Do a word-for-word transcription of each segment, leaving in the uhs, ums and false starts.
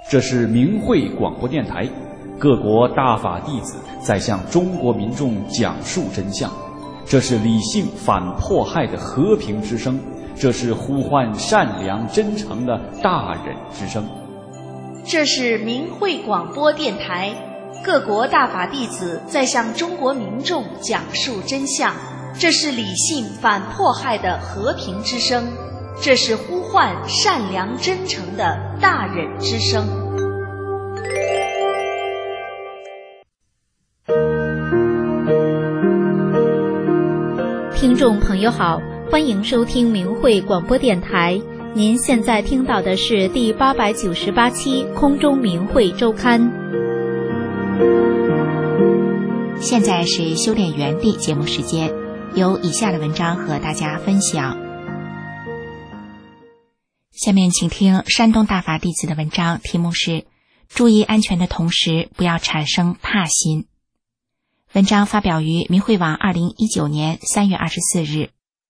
这是明慧广播电台，各国大法弟子在向中国民众讲述真相。这是理性反迫害的和平之声，这是呼唤善良真诚的大忍之声。 这是明慧广播电台，各国大法弟子在向中国民众讲述真相。这是理性反迫害的和平之声，这是呼唤善良真诚的大忍之声。 听众朋友好，欢迎收听明慧广播电台。您现在听到的是第八百九十八期空中明慧周刊。 现在是修炼原地节目时间，有以下的文章和大家分享。下面请听山东大法弟子的文章，题目是注意安全的同时不要产生怕心。文章发表于明慧网二零一九年三月二十四日。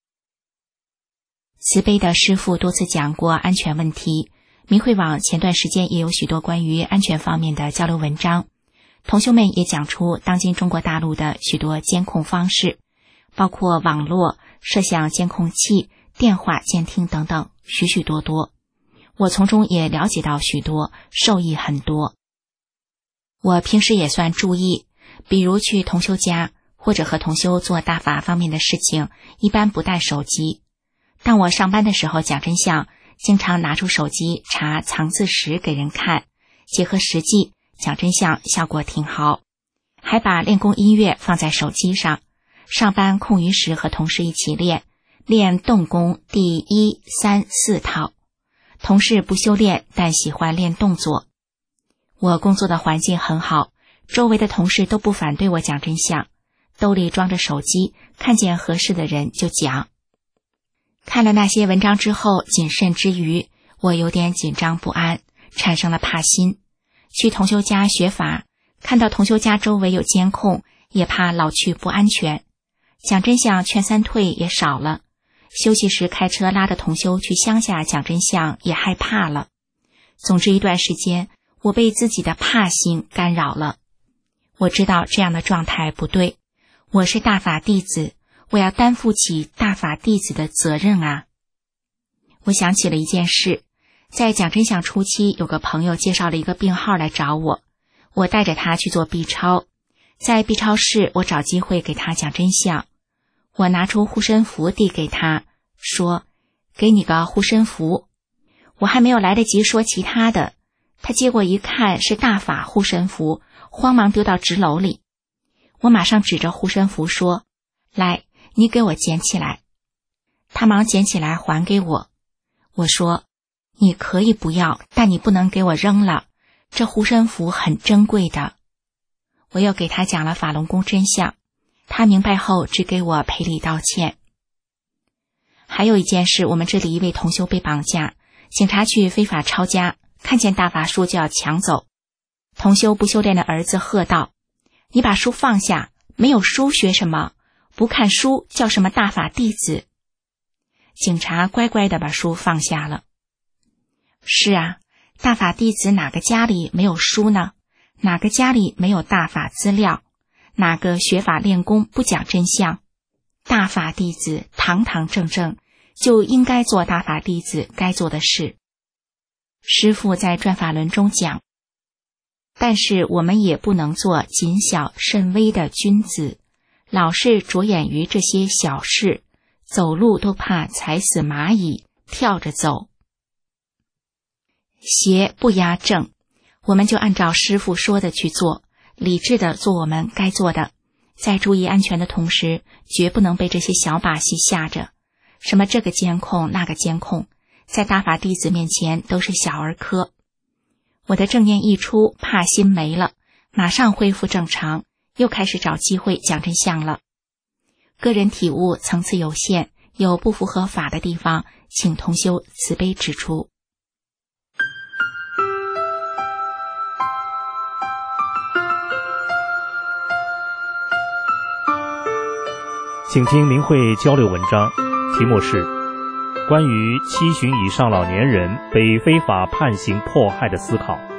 慈悲的师父多次讲过安全问题，明慧网前段时间也有许多关于安全方面的交流文章，同修们也讲出当今中国大陆的许多监控方式，包括网络、摄像监控器、电话监听等等，许许多多。我从中也了解到许多，受益很多。我平时也算注意，比如去同修家或者和同修做大法方面的事情，一般不带手机。当我上班的时候讲真相，经常拿出手机查藏字石给人看，结合实际讲真相，效果挺好。还把练功音乐放在手机上，上班空余时和同事一起练，练动功第一、三、四套。同事不修炼，但喜欢练动作。我工作的环境很好，周围的同事都不反对我讲真相，兜里装着手机，看见合适的人就讲。看了那些文章之后，谨慎之余，我有点紧张不安，产生了怕心。去同修家学法，看到同修家周围有监控，也怕老去不安全。讲真相劝三退也少了，休息时开车拉着同修去乡下讲真相也害怕了。总之一段时间，我被自己的怕心干扰了。我知道这样的状态不对，我是大法弟子，我要担负起大法弟子的责任啊。我想起了一件事，在讲真相初期，有个朋友介绍了一个病号来找我，我带着他去做 B 超。在 B 超室，我找机会给他讲真相。我拿出护身符递给他，说给你个护身符。我还没有来得及说其他的，他接过一看是大法护身符，慌忙丢到纸篓里。我马上指着护身符说，来，你给我捡起来。他忙捡起来还给我。我说，你可以不要，但你不能给我扔了，这护身符很珍贵的。我又给他讲了法轮功真相，他明白后只给我赔礼道歉。还有一件事，我们这里一位同修被绑架，警察去非法抄家，看见大法书就要抢走。同修不修炼的儿子喝道，你把书放下，没有书学什么？不看书叫什么大法弟子？警察乖乖地把书放下了。是啊，大法弟子哪个家里没有书呢？哪个家里没有大法资料？哪个学法练功不讲真相？大法弟子堂堂正正，就应该做大法弟子该做的事。师父在转法轮中讲，但是我们也不能做谨小慎微的君子，老是着眼于这些小事，走路都怕踩死蚂蚁，跳着走。邪不压正，我们就按照师父说的去做，理智的做我们该做的，在注意安全的同时，绝不能被这些小把戏吓着。什么这个监控那个监控，在大法弟子面前都是小儿科。我的正念一出，怕心没了，马上恢复正常，又开始找机会讲真相了。个人体悟层次有限，有不符合法的地方，请同修慈悲指出。 请听明慧交流文章，题目是关于七旬以上老年人被非法判刑迫害的思考。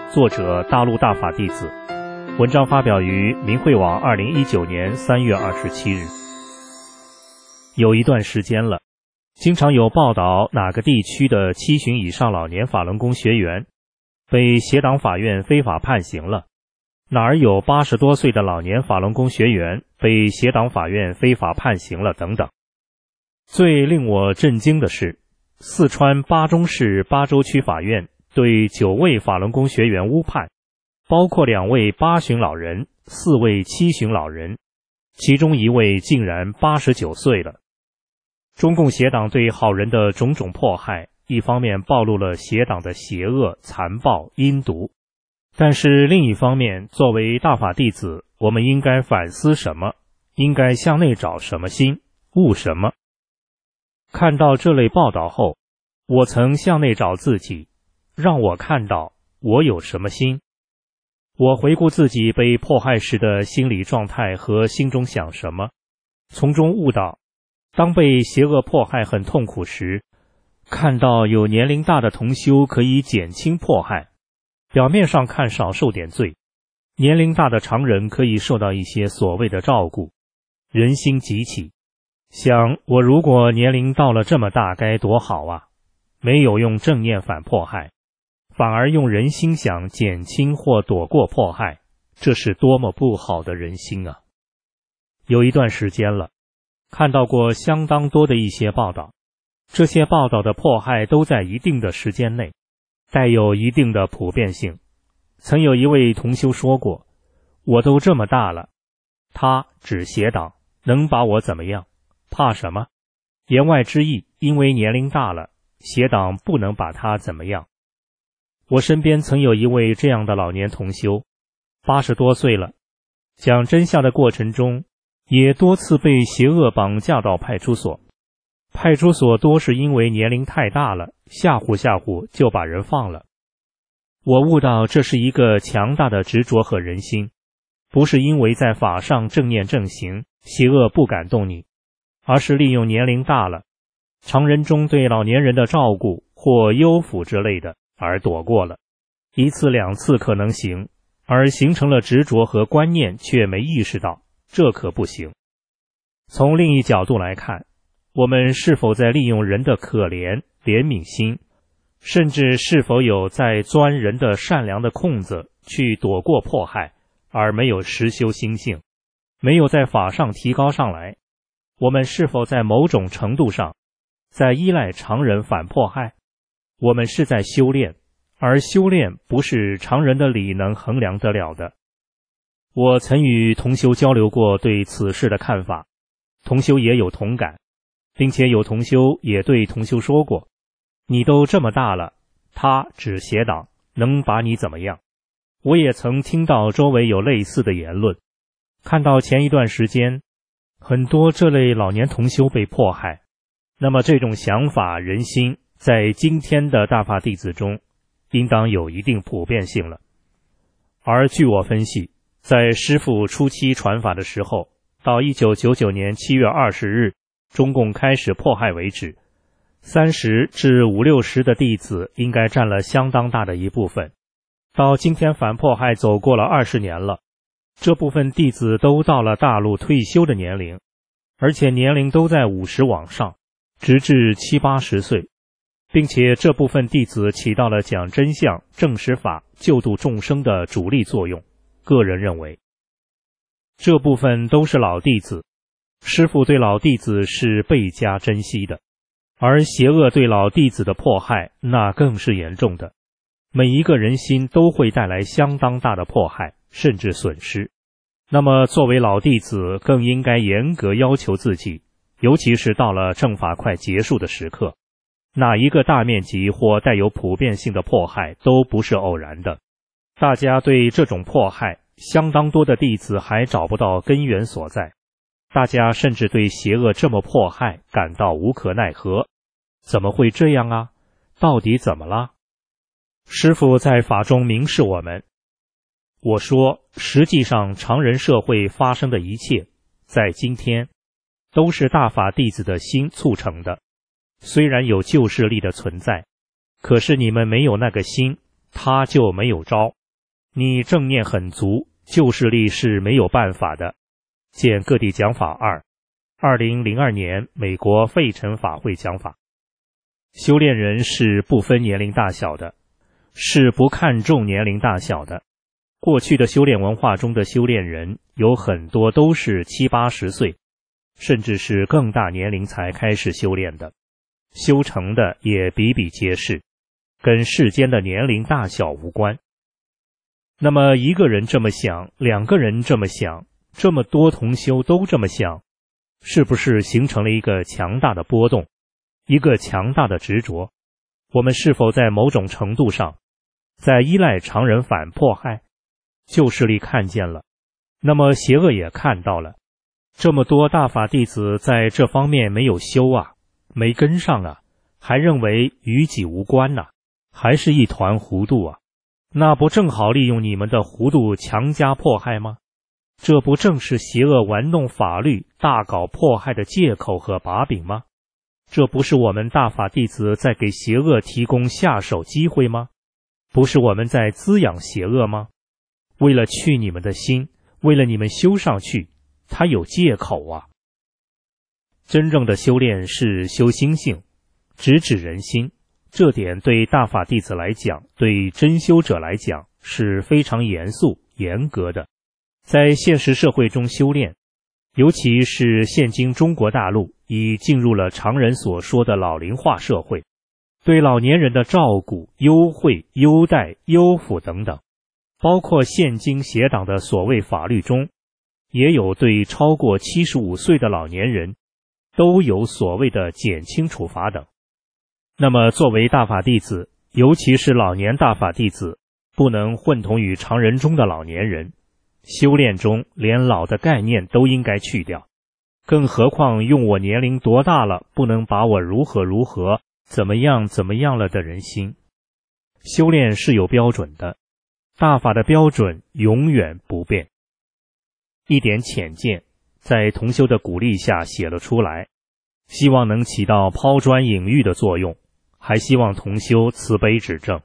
作者大陆大法弟子。文章发表于明慧网二零一九年三月二十七日。有一段时间了，经常有报道哪个地区的七旬以上老年法轮功学员被协党法院非法判刑了，哪儿有八十多岁的老年法轮功学员被协党法院非法判刑了等等。最令我震惊的是，四川巴中市巴州区法院对九位法轮功学员误判，包括两位八旬老人，四位七旬老人，其中一位竟然八十九岁了。中共协党对好人的种种迫害，一方面暴露了协党的邪恶、残暴、阴毒，但是另一方面，作为大法弟子，我们应该反思什么？应该向内找什么心？悟什么？看到这类报道后，我曾向内找自己，让我看到我有什么心。我回顾自己被迫害时的心理状态和心中想什么，从中悟到，当被邪恶迫害很痛苦时，看到有年龄大的同修可以减轻迫害，表面上看少受点罪，年龄大的常人可以受到一些所谓的照顾，人心急起，想我如果年龄到了这么大该多好啊！没有用正念反迫害，反而用人心想减轻或躲过迫害，这是多么不好的人心啊！有一段时间了，看到过相当多的一些报道，这些报道的迫害都在一定的时间内，带有一定的普遍性。曾有一位同修说过，我都这么大了，他指协党能把我怎么样？怕什么？言外之意，因为年龄大了，协党不能把他怎么样。我身边曾有一位这样的老年同修，八十多岁了，讲真相的过程中，也多次被邪恶绑架到派出所。派出所多是因为年龄太大了，吓唬吓唬就把人放了。我悟到这是一个强大的执着和人心，不是因为在法上正念正行，邪恶不敢动你，而是利用年龄大了，常人中对老年人的照顾或优抚之类的而躲过了，一次两次可能行，而形成了执着和观念却没意识到，这可不行。从另一角度来看，我们是否在利用人的可怜、怜悯心，甚至是否有在钻人的善良的空子去躲过迫害，而没有实修心性，没有在法上提高上来？我们是否在某种程度上在依赖常人反迫害？我们是在修炼，而修炼不是常人的理能衡量得了的。我曾与同修交流过对此事的看法，同修也有同感，并且有同修也对同修说过，你都这么大了，他指邪党能把你怎么样？我也曾听到周围有类似的言论，看到前一段时间很多这类老年同修被迫害，那么这种想法人心在今天的大法弟子中应当有一定普遍性了。而据我分析，在师父初期传法的时候，到一九九九年七月二十日中共开始迫害为止，三十至五六十的弟子应该占了相当大的一部分。到今天反迫害走过了二十年了，这部分弟子都到了大陆退休的年龄，而且年龄都在五十往上，直至七八十岁，并且这部分弟子起到了讲真相、证实法、救度众生的主力作用。个人认为，这部分都是老弟子，师父对老弟子是倍加珍惜的，而邪恶对老弟子的迫害那更是严重的，每一个人心都会带来相当大的迫害甚至损失。那么作为老弟子更应该严格要求自己，尤其是到了正法快结束的时刻，哪一个大面积或带有普遍性的迫害都不是偶然的。大家对这种迫害，相当多的弟子还找不到根源所在，大家甚至对邪恶这么迫害感到无可奈何。怎么会这样啊？到底怎么了？师父在法中明示我们，我说实际上常人社会发生的一切，在今天都是大法弟子的心促成的。虽然有救世力的存在，可是你们没有那个心，他就没有招。 你正念很足，旧势力是没有办法的。见各地讲法二，二零零二年美国费城法会讲法。修炼人是不分年龄大小的，是不看重年龄大小的。过去的修炼文化中的修炼人有很多都是七八十岁，甚至是更大年龄才开始修炼的，修成的也比比皆是，跟世间的年龄大小无关。那么一个人这么想，两个人这么想，这么多同修都这么想，是不是形成了一个强大的波动，一个强大的执着？我们是否在某种程度上在依赖常人反迫害？旧势力看见了，那么邪恶也看到了，这么多大法弟子在这方面没有修啊，没跟上啊，还认为与己无关啊，还是一团糊涂啊，那不正好利用你们的糊涂强加迫害吗？这不正是邪恶玩弄法律大搞迫害的借口和把柄吗？这不是我们大法弟子在给邪恶提供下手机会吗？不是我们在滋养邪恶吗？为了去你们的心，为了你们修上去，他有借口啊。真正的修炼是修心性，直指人心，这点对大法弟子来讲，对真修者来讲是非常严肃严格的。在现实社会中修炼，尤其是现今中国大陆已进入了常人所说的老龄化社会，对老年人的照顾、优惠、优待、优抚等等，包括现今邪党的所谓法律中，也有对超过七十五岁的老年人都有所谓的减轻处罚等。那么作为大法弟子，尤其是老年大法弟子，不能混同于常人中的老年人，修炼中连老的概念都应该去掉，更何况用我年龄多大了，不能把我如何如何怎么样怎么样了的人心。修炼是有标准的，大法的标准永远不变。一点浅见在同修的鼓励下写了出来，希望能起到抛砖引玉的作用，还希望同修慈悲指正。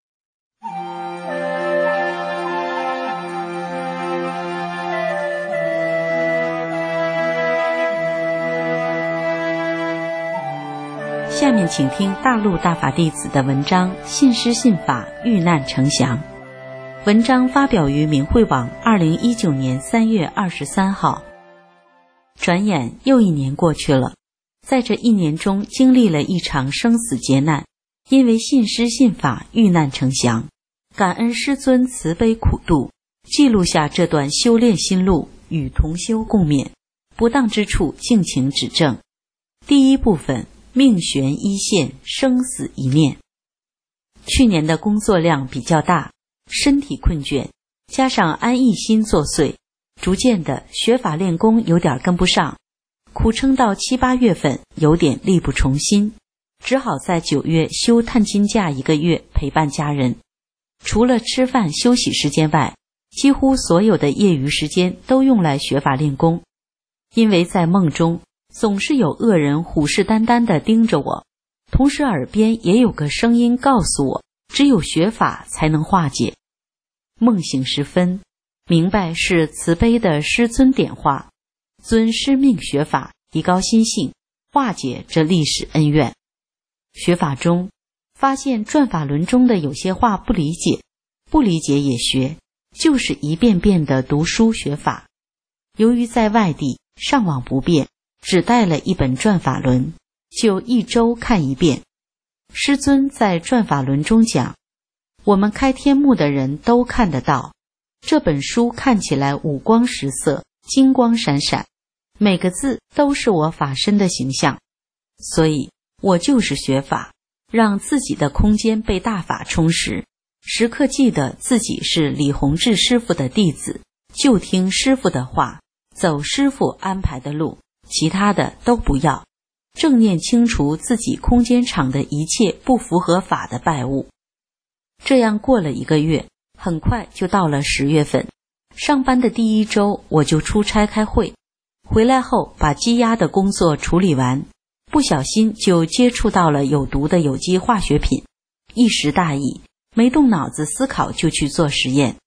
下面请听大陆大法弟子的文章《信师信法，遇难成祥》。文章发表于明慧网二零一九年三月二十三号。转眼又一年过去了，在这一年中经历了一场生死劫难，因为信师信法，遇难成祥。感恩师尊慈悲苦度，记录下这段修炼心路，与同修共勉，不当之处敬请指正。第一部分，命悬一线，生死一念。去年的工作量比较大，身体困倦，加上安逸心作祟，逐渐的学法练功有点跟不上，苦撑到七八月份，有点力不从心，只好在九月休探亲假一个月陪伴家人。除了吃饭休息时间外，几乎所有的业余时间都用来学法练功。因为在梦中总是有恶人虎视眈眈地盯着我，同时耳边也有个声音告诉我，只有学法才能化解。梦醒时分，明白是慈悲的师尊点化，尊师命学法，提高心性，化解这历史恩怨。学法中发现转法轮中的有些话不理解，不理解也学，就是一遍遍地读书学法。由于在外地上网不便，只带了一本转法轮，就一周看一遍。师尊在转法轮中讲，我们开天目的人都看得到，这本书看起来五光十色，金光闪闪，每个字都是我法身的形象，所以我就是学法，让自己的空间被大法充实，时刻记得自己是李洪志师父的弟子，就听师父的话，走师父安排的路，其他的都不要，正念清除自己空间场的一切不符合法的败物。这样过了一个月，很快就到了十月份。上班的第一周，我就出差开会，回来后把积压的工作处理完，不小心就接触到了有毒的有机化学品，一时大意，没动脑子思考就去做实验，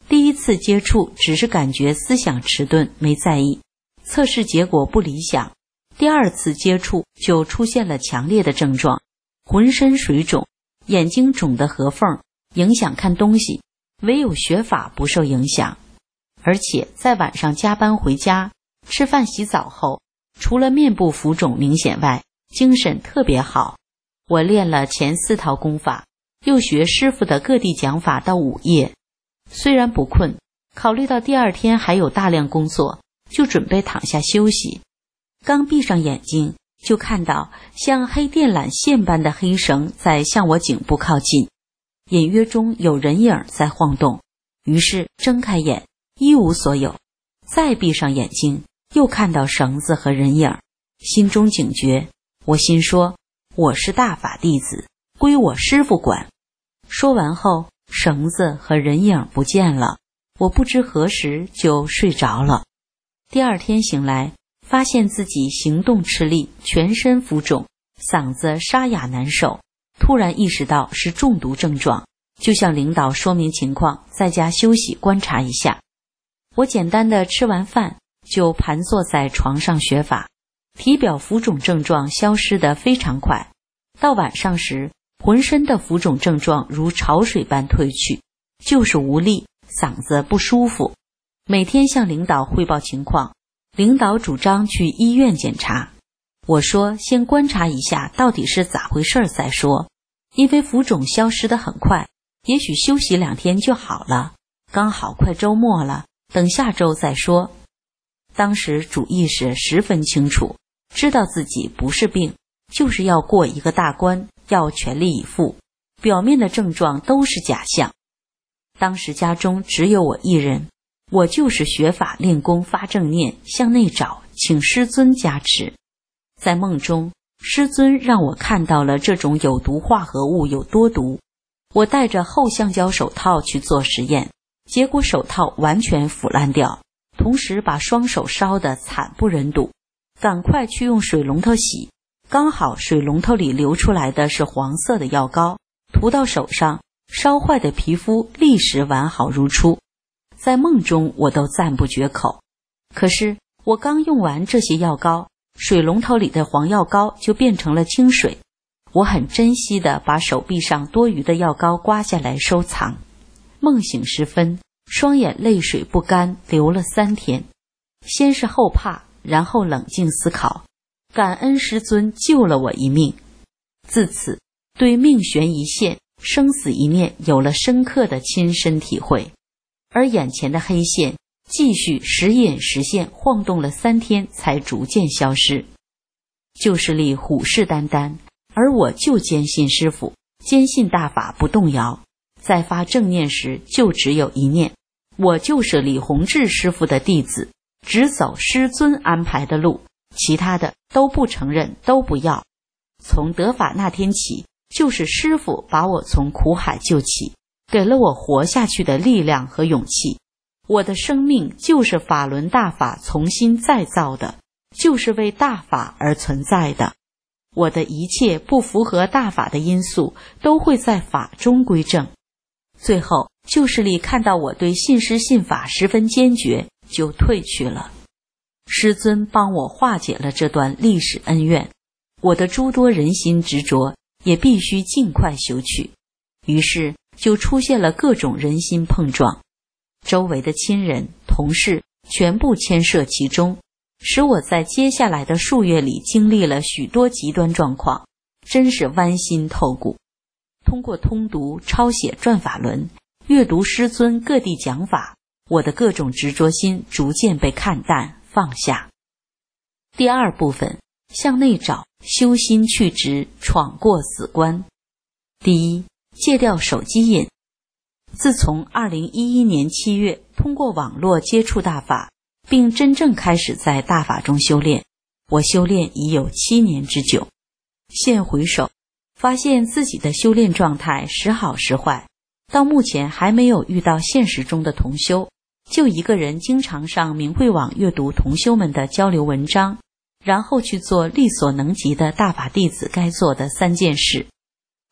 第一次接触只是感觉思想迟钝，没在意，测试结果不理想。第二次接触就出现了强烈的症状，浑身水肿，眼睛肿得合缝，影响看东西，唯有学法不受影响。而且在晚上加班回家，吃饭洗澡后，除了面部浮肿明显外，精神特别好。我练了前四套功法，又学师傅的各地讲法到午夜。虽然不困，考虑到第二天还有大量工作，就准备躺下休息。刚闭上眼睛，就看到像黑电缆线般的黑绳在向我颈部靠近，隐约中有人影在晃动。于是睁开眼，一无所有。再闭上眼睛，又看到绳子和人影，心中警觉。我心说，我是大法弟子，归我师父管。说完后，绳子和人影不见了，我不知何时就睡着了。第二天醒来，发现自己行动吃力，全身浮肿，嗓子沙哑难受，突然意识到是中毒症状，就向领导说明情况，在家休息观察一下。我简单的吃完饭，就盘坐在床上学法，体表浮肿症状消失得非常快。到晚上时，浑身的浮肿症状如潮水般退去，就是无力，嗓子不舒服。每天向领导汇报情况，领导主张去医院检查。我说先观察一下到底是咋回事再说，因为浮肿消失得很快，也许休息两天就好了，刚好快周末了，等下周再说。当时主意识十分清楚，知道自己不是病，就是要过一个大关，要全力以赴，表面的症状都是假象。当时家中只有我一人，我就是学法练功发正念，向内找，请师尊加持。在梦中，师尊让我看到了这种有毒化合物有多毒。我戴着厚橡胶手套去做实验，结果手套完全腐烂掉，同时把双手烧得惨不忍睹，赶快去用水龙头洗，刚好水龙头里流出来的是黄色的药膏，涂到手上，烧坏的皮肤立时完好如初。在梦中我都赞不绝口。可是我刚用完这些药膏，水龙头里的黄药膏就变成了清水。我很珍惜地把手臂上多余的药膏刮下来收藏。梦醒时分，双眼泪水不干，流了三天。先是后怕，然后冷静思考，感恩师尊救了我一命。自此对命悬一线，生死一念有了深刻的亲身体会。而眼前的黑线继续时隐时现，晃动了三天才逐渐消失。旧势力虎视眈眈，而我就坚信师父，坚信大法不动摇。在发正念时就只有一念，我就是李洪志师父的弟子，只走师尊安排的路，其他的都不承认，都不要。从得法那天起，就是师父把我从苦海救起，给了我活下去的力量和勇气。我的生命就是法轮大法重新再造的，就是为大法而存在的。我的一切不符合大法的因素都会在法中归正。最后旧势力看到我对信师信法十分坚决，就退去了。师尊帮我化解了这段历史恩怨，我的诸多人心执着也必须尽快修去。于是就出现了各种人心碰撞，周围的亲人、同事全部牵涉其中，使我在接下来的数月里经历了许多极端状况，真是剜心透骨。通过通读、抄写转法轮，阅读师尊各地讲法，我的各种执着心逐渐被看淡放下。第二部分，向内找，修心去执，闯过死关。第一，戒掉手机瘾。自从二零一一年七月通过网络接触大法，并真正开始在大法中修炼，我修炼已有七年之久。现回首，发现自己的修炼状态时好时坏，到目前还没有遇到现实中的同修，就一个人经常上明慧网阅读同修们的交流文章，然后去做力所能及的大法弟子该做的三件事。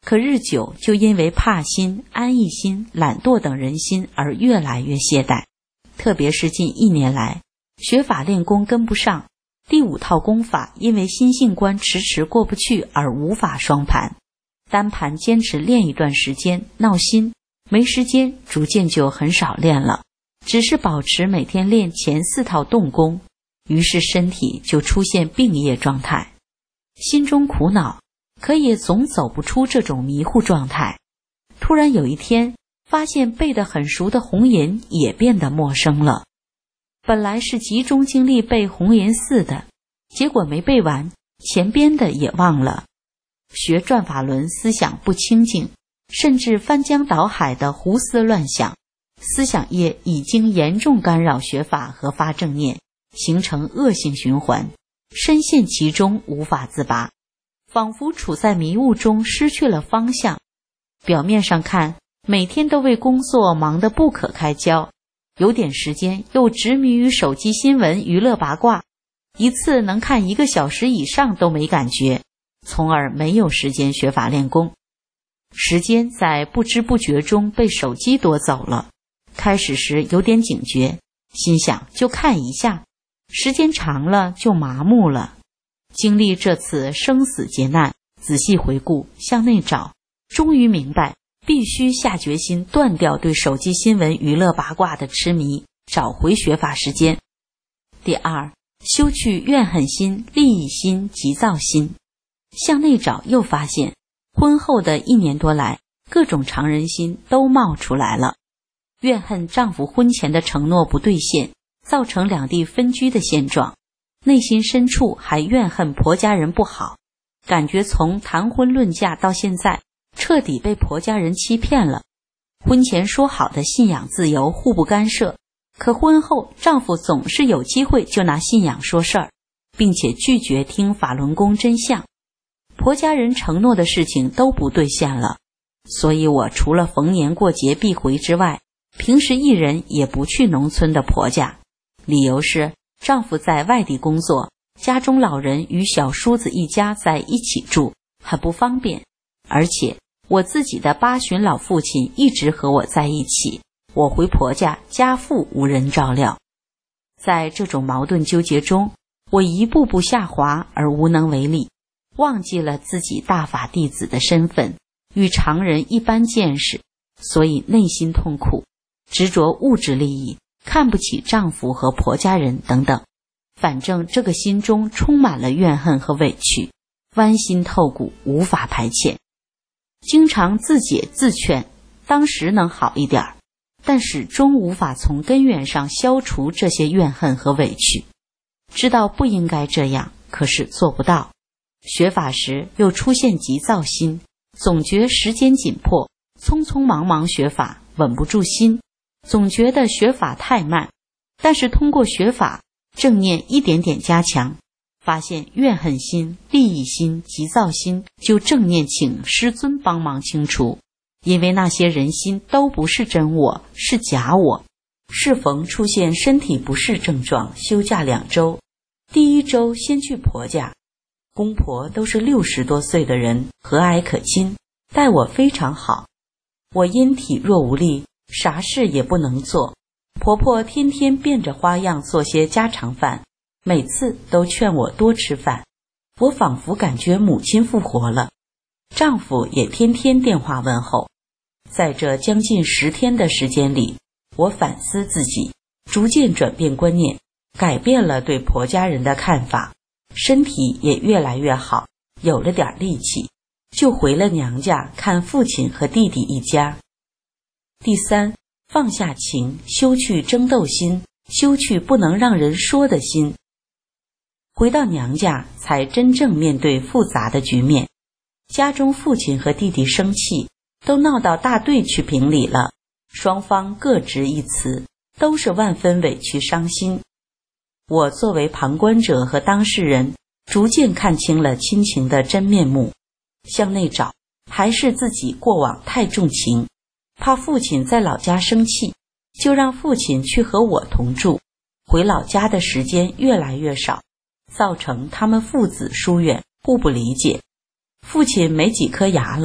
可日久就因为怕心、安逸心、懒惰等人心而越来越懈怠。特别是近一年来，学法练功跟不上，第五套功法因为心性关迟迟过不去而无法双盘。单盘坚持练一段时间闹心，没时间逐渐就很少练了，只是保持每天练前四套动功，于是身体就出现病业状态。心中苦恼，可也总走不出这种迷糊状态。突然有一天，发现背得很熟的红岩也变得陌生了。本来是集中精力背红岩寺的，结果没背完，前边的也忘了。学转法轮思想不清净，甚至翻江倒海的胡思乱想，思想业已经严重干扰学法和发正念，形成恶性循环，深陷其中无法自拔，仿佛处在迷雾中失去了方向。表面上看，每天都为工作忙得不可开交，有点时间又执迷于手机新闻娱乐八卦，一次能看一个小时以上都没感觉，从而没有时间学法练功。时间在不知不觉中被手机夺走了，开始时有点警觉，心想就看一下，时间长了就麻木了。经历这次生死劫难，仔细回顾，向内找，终于明白必须下决心断掉对手机新闻娱乐八卦的痴迷，找回学法时间。第二，修去怨恨心、利益心、急躁心。向内找又发现，婚后的一年多来，各种常人心都冒出来了。怨恨丈夫婚前的承诺不兑现，造成两地分居的现状，内心深处还怨恨婆家人不好，感觉从谈婚论嫁到现在，彻底被婆家人欺骗了。婚前说好的信仰自由互不干涉，可婚后丈夫总是有机会就拿信仰说事儿，并且拒绝听法轮功真相。婆家人承诺的事情都不兑现了，所以我除了逢年过节必回之外，平时一人也不去农村的婆家。理由是丈夫在外地工作，家中老人与小叔子一家在一起住，很不方便，而且我自己的八旬老父亲一直和我在一起，我回婆家家父无人照料。在这种矛盾纠结中，我一步步下滑而无能为力，忘记了自己大法弟子的身份，与常人一般见识，所以内心痛苦，执着物质利益，看不起丈夫和婆家人等等。反正这个心中充满了怨恨和委屈，剜心透骨，无法排遣。经常自解自劝，当时能好一点，但始终无法从根源上消除这些怨恨和委屈。知道不应该这样，可是做不到。学法时又出现急躁心，总觉时间紧迫，匆匆忙忙学法，稳不住心，总觉得学法太慢。但是通过学法，正念一点点加强，发现怨恨心、利益心、急躁心就正念请师尊帮忙清除，因为那些人心都不是真我，是假我。适逢出现身体不适症状，休假两周。第一周先去婆家，公婆都是六十多岁的人，和蔼可亲，待我非常好。我因体弱无力，啥事也不能做，婆婆天天变着花样做些家常饭，每次都劝我多吃饭。我仿佛感觉母亲复活了，丈夫也天天电话问候。在这将近十天的时间里，我反思自己，逐渐转变观念，改变了对婆家人的看法，身体也越来越好，有了点力气，就回了娘家看父亲和弟弟一家。第三，放下情，修去争斗心，修去不能让人说的心。回到娘家，才真正面对复杂的局面。家中父亲和弟弟生气，都闹到大队去评理了，双方各执一词，都是万分委屈伤心。我作为旁观者和当事人，逐渐看清了亲情的真面目。向内找，还是自己过往太重情，怕父亲在老家生气，就让父亲去和我同住，回老家的时间越来越少，造成他们父子疏远，互不理解。父亲没几颗牙了，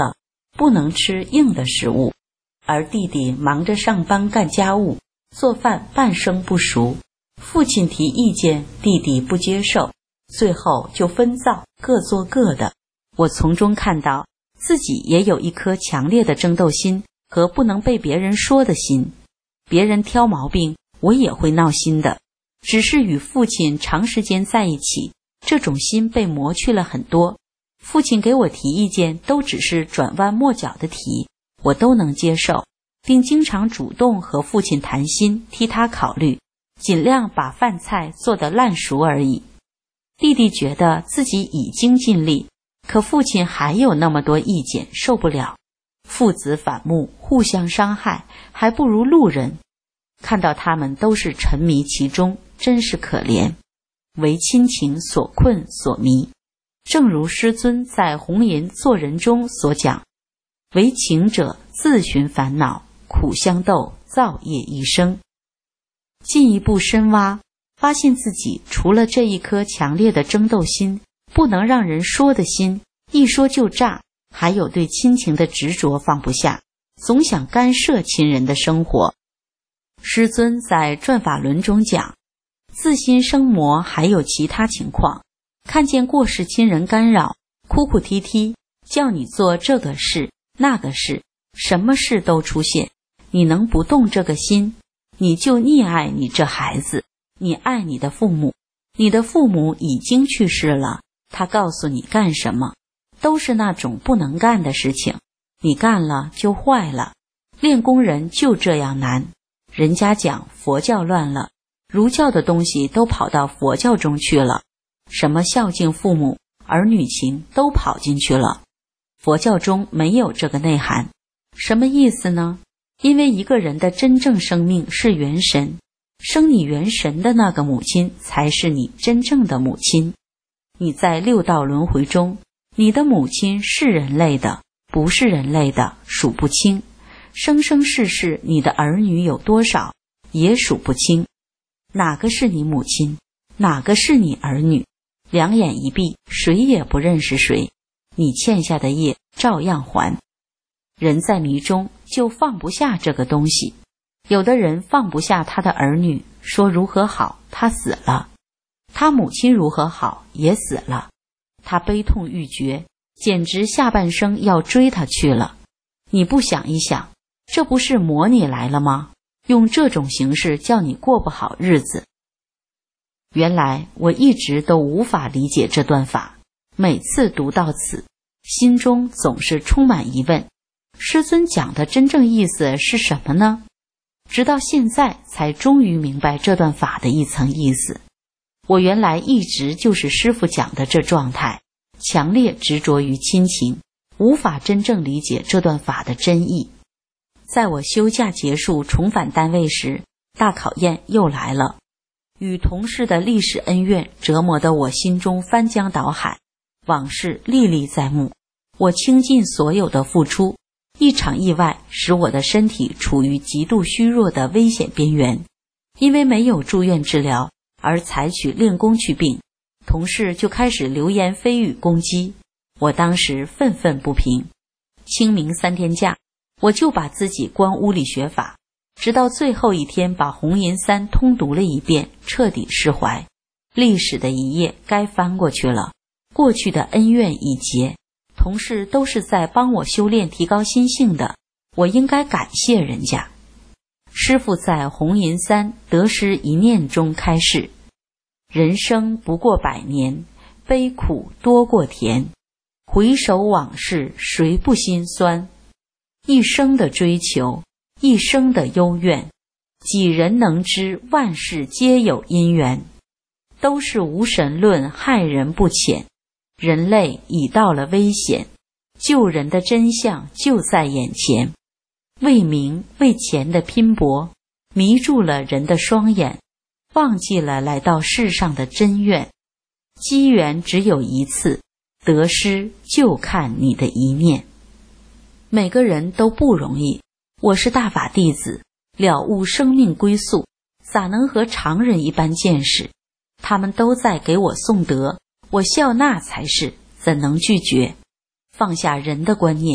不能吃硬的食物，而弟弟忙着上班干家务，做饭半生不熟。父亲提意见，弟弟不接受，最后就分灶，各做各的。我从中看到自己也有一颗强烈的争斗心和不能被别人说的心。别人挑毛病，我也会闹心的，只是与父亲长时间在一起，这种心被磨去了很多。父亲给我提意见都只是转弯抹角的提，我都能接受，并经常主动和父亲谈心，替他考虑，尽量把饭菜做得烂熟而已。弟弟觉得自己已经尽力，可父亲还有那么多意见，受不了。父子反目，互相伤害，还不如路人。看到他们都是沉迷其中，真是可怜，为亲情所困所迷。正如师尊在《红岩做人》中所讲，为情者自寻烦恼，苦相斗，造业一生。进一步深挖，发现自己除了这一颗强烈的争斗心，不能让人说的心，一说就炸，还有对亲情的执着放不下，总想干涉亲人的生活。师尊在《转法轮》中讲，自心生魔还有其他情况，看见过世亲人干扰，哭哭啼啼，叫你做这个事那个事，什么事都出现，你能不动这个心？你就溺爱你这孩子，你爱你的父母，你的父母已经去世了，他告诉你干什么，都是那种不能干的事情，你干了就坏了。练功人就这样难，人家讲佛教乱了，儒教的东西都跑到佛教中去了，什么孝敬父母、儿女情都跑进去了。佛教中没有这个内涵，什么意思呢？因为一个人的真正生命是元神，生你元神的那个母亲才是你真正的母亲。你在六道轮回中，你的母亲是人类的，不是人类的数不清，生生世世你的儿女有多少也数不清，哪个是你母亲，哪个是你儿女，两眼一闭，谁也不认识谁，你欠下的业照样还。人在迷中就放不下这个东西，有的人放不下他的儿女，说如何好，他死了；他母亲如何好，也死了。他悲痛欲绝，简直下半生要追他去了。你不想一想，这不是磨你来了吗？用这种形式叫你过不好日子。原来我一直都无法理解这段法，每次读到此，心中总是充满疑问，师尊讲的真正意思是什么呢？直到现在才终于明白这段法的一层意思。我原来一直就是师父讲的这状态，强烈执着于亲情，无法真正理解这段法的真意。在我休假结束重返单位时，大考验又来了。与同事的历史恩怨折磨得我心中翻江倒海，往事历历在目。我倾尽所有的付出，一场意外使我的身体处于极度虚弱的危险边缘。因为没有住院治疗，而采取练功去病，同事就开始流言蜚语攻击。我当时愤愤不平。清明三天假，我就把自己关屋里学法，直到最后一天把红岩三通读了一遍，彻底释怀。历史的一页该翻过去了，过去的恩怨已结，同事都是在帮我修炼提高心性的，我应该感谢人家。师父在红岩三得失一念中开示，人生不过百年，悲苦多过甜，回首往事谁不心酸？一生的追求，一生的幽怨，几人能知万事皆有因缘？都是无神论害人不浅，人类已到了危险，救人的真相就在眼前。为名为钱的拼搏，迷住了人的双眼，忘记了来到世上的真愿。机缘只有一次，得失就看你的一念。每个人都不容易，我是大法弟子，了悟生命归宿，咋能和常人一般见识？他们都在给我颂德，我笑纳才是，怎能拒绝？放下人的观念，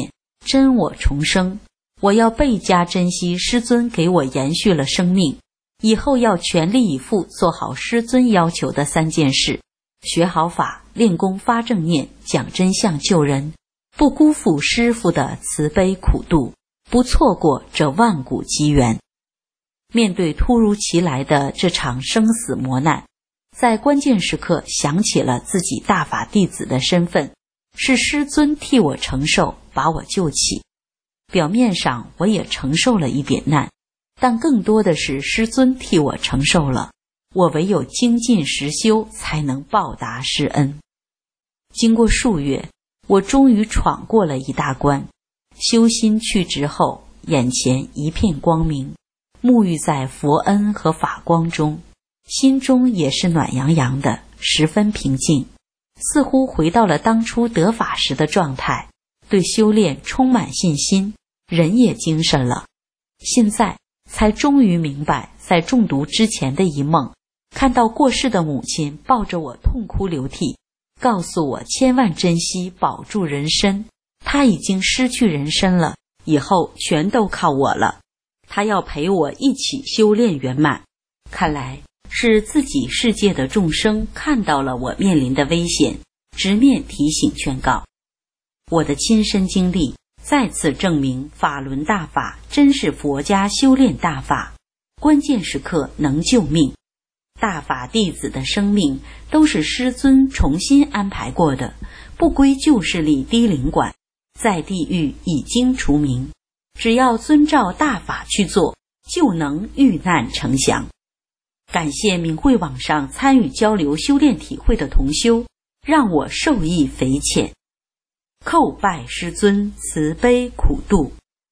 真我重生，我要倍加珍惜师尊给我延续了生命，以后要全力以赴做好师尊要求的三件事：学好法，练功发正念，讲真相救人，不辜负师父的慈悲苦度，不错过这万古机缘。面对突如其来的这场生死磨难，在关键时刻想起了自己大法弟子的身份，是师尊替我承受，把我救起。表面上我也承受了一点难，但更多的是师尊替我承受了，我唯有精进实修才能报答师恩。经过数月，我终于闯过了一大关，修心去执后，眼前一片光明，沐浴在佛恩和法光中，心中也是暖洋洋的，十分平静，似乎回到了当初得法时的状态，对修炼充满信心，人也精神了。现在才终于明白，在中毒之前的一梦，看到过世的母亲抱着我痛哭流涕，告诉我千万珍惜保住人身，她已经失去人身了，以后全都靠我了，她要陪我一起修炼圆满。看来是自己世界的众生看到了我面临的危险，直面提醒劝告。我的亲身经历再次证明，法轮大法真是佛家修炼大法，关键时刻能救命。大法弟子的生命都是师尊重新安排过的，不归旧势力低灵管，在地狱已经除名，只要遵照大法去做，就能遇难成祥。感谢明慧网上参与交流修炼体会的同修，让我受益匪浅。叩拜师尊慈悲苦度。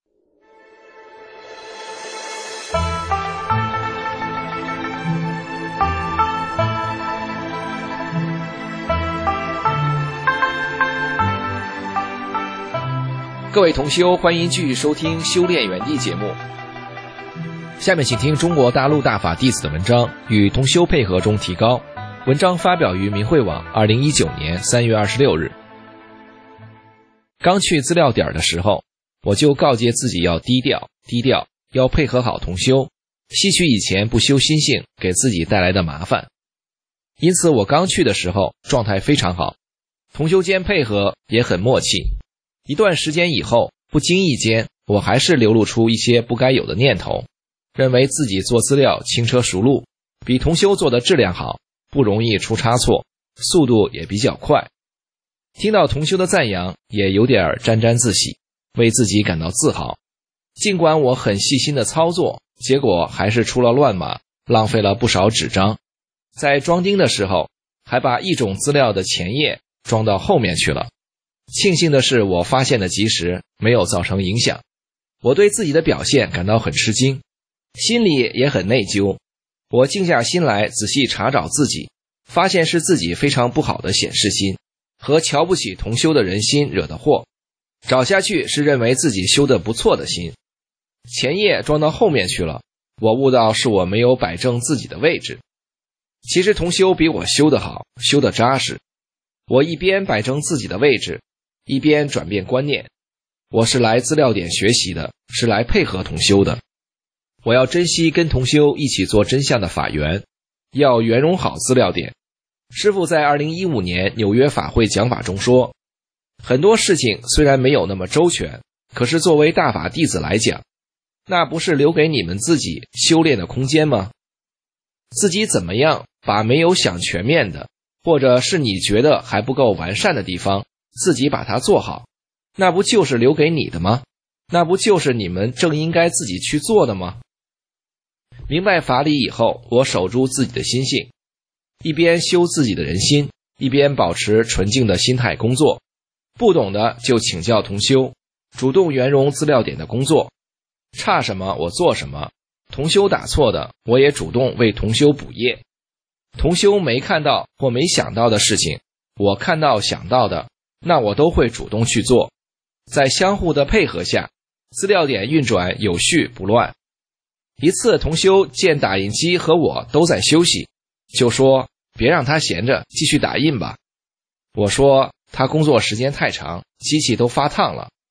各位同修，欢迎继续收听《修炼园地》节目。下面请听中国大陆大法弟子的文章，与同修配合中提高。文章发表于明慧网二零一九年三月二十六日。刚去资料点的时候，我就告诫自己要低调低调，要配合好同修，吸取以前不修心性给自己带来的麻烦。因此我刚去的时候状态非常好，同修间配合也很默契。一段时间以后，不经意间我还是流露出一些不该有的念头，认为自己做资料轻车熟路，比同修做的质量好，不容易出差错，速度也比较快。听到同修的赞扬，也有点沾沾自喜，为自己感到自豪。尽管我很细心的操作，结果还是出了乱码，浪费了不少纸张。在装订的时候，还把一种资料的前页装到后面去了。庆幸的是，我发现的及时，没有造成影响。我对自己的表现感到很吃惊，心里也很内疚。我静下心来仔细查找自己，发现是自己非常不好的显示心和瞧不起同修的人心惹的祸。找下去是认为自己修得不错的心，前页装到后面去了，我悟到是我没有摆正自己的位置。其实同修比我修得好，修得扎实。我一边摆正自己的位置，一边转变观念。我是来资料点学习的，是来配合同修的。我要珍惜跟同修一起做真相的法缘，要圆融好资料点。师父在二零一五年纽约法会讲法中说，很多事情虽然没有那么周全，可是作为大法弟子来讲，那不是留给你们自己修炼的空间吗？自己怎么样把没有想全面的，或者是你觉得还不够完善的地方，自己把它做好，那不就是留给你的吗？那不就是你们正应该自己去做的吗？明白法理以后，我守住自己的心性，一边修自己的人心，一边保持纯净的心态工作。不懂的就请教同修，主动圆融资料点的工作。差什么我做什么，同修打错的，我也主动为同修补业。同修没看到或没想到的事情，我看到想到的，那我都会主动去做。在相互的配合下，资料点运转有序不乱。一次同修见打印机和我都在休息，就说别让他闲着，继续打印吧。我说他工作时间太长，机器都发烫了，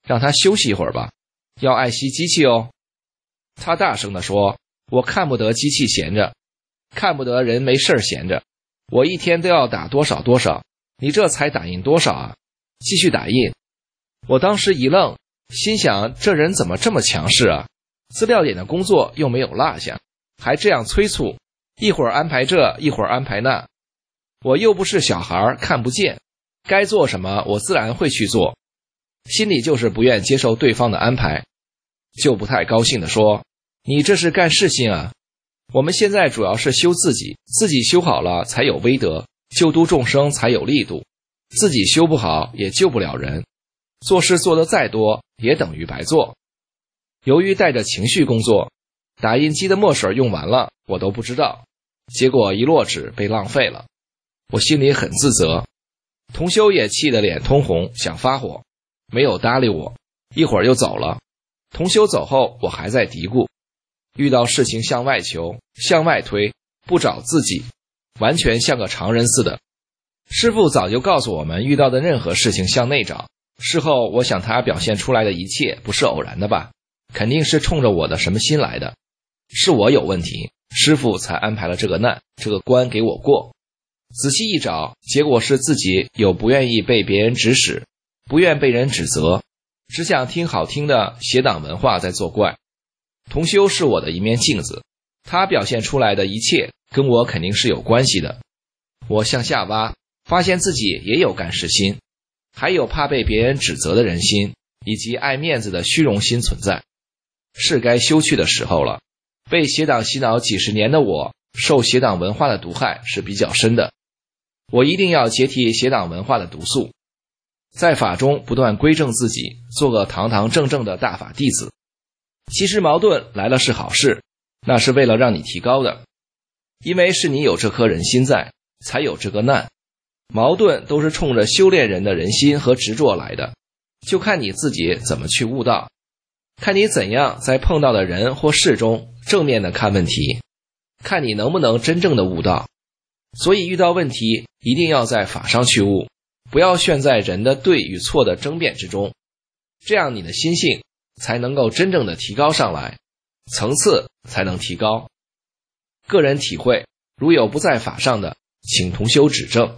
让他休息一会儿吧，要爱惜机器哦。他大声地说，我看不得机器闲着，看不得人没事闲着，我一天都要打多少多少，你这才打印多少啊？继续打印。我当时一愣，心想这人怎么这么强势啊？资料点的工作又没有落下，还这样催促，一会儿安排这，一会儿安排那。我又不是小孩，看不见，该做什么我自然会去做，心里就是不愿接受对方的安排，就不太高兴地说，你这是干事情啊，我们现在主要是修自己，自己修好了才有威德，救度众生才有力度，自己修不好也救不了人，做事做得再多也等于白做。由于带着情绪工作，打印机的墨水用完了我都不知道，结果一摞纸被浪费了，我心里很自责。同修也气得脸通红，想发火，没有搭理我，一会儿又走了。同修走后，我还在嘀咕，遇到事情向外求，向外推，不找自己，完全像个常人似的。师父早就告诉我们，遇到的任何事情向内找。事后我想他表现出来的一切不是偶然的吧，肯定是冲着我的什么心来的，是我有问题，师父才安排了这个难，这个关给我过。仔细一找，结果是自己有不愿意被别人指使，不愿被人指责，只想听好听的邪党文化在作怪。同修是我的一面镜子，他表现出来的一切跟我肯定是有关系的。我向下挖，发现自己也有干事心，还有怕被别人指责的人心，以及爱面子的虚荣心存在。是该休去的时候了。被邪党洗脑几十年的我，受邪党文化的毒害是比较深的。我一定要解体邪党文化的毒素，在法中不断归正自己，做个堂堂正正的大法弟子。其实矛盾来了是好事，那是为了让你提高的，因为是你有这颗人心在，才有这个难。矛盾都是冲着修炼人的人心和执着来的，就看你自己怎么去悟道，看你怎样在碰到的人或事中正面的看问题，看你能不能真正的悟道。所以遇到问题一定要在法上去悟，不要陷在人的对与错的争辩之中，这样你的心性才能够真正的提高上来，层次才能提高。个人体会，如有不在法上的，请同修指正。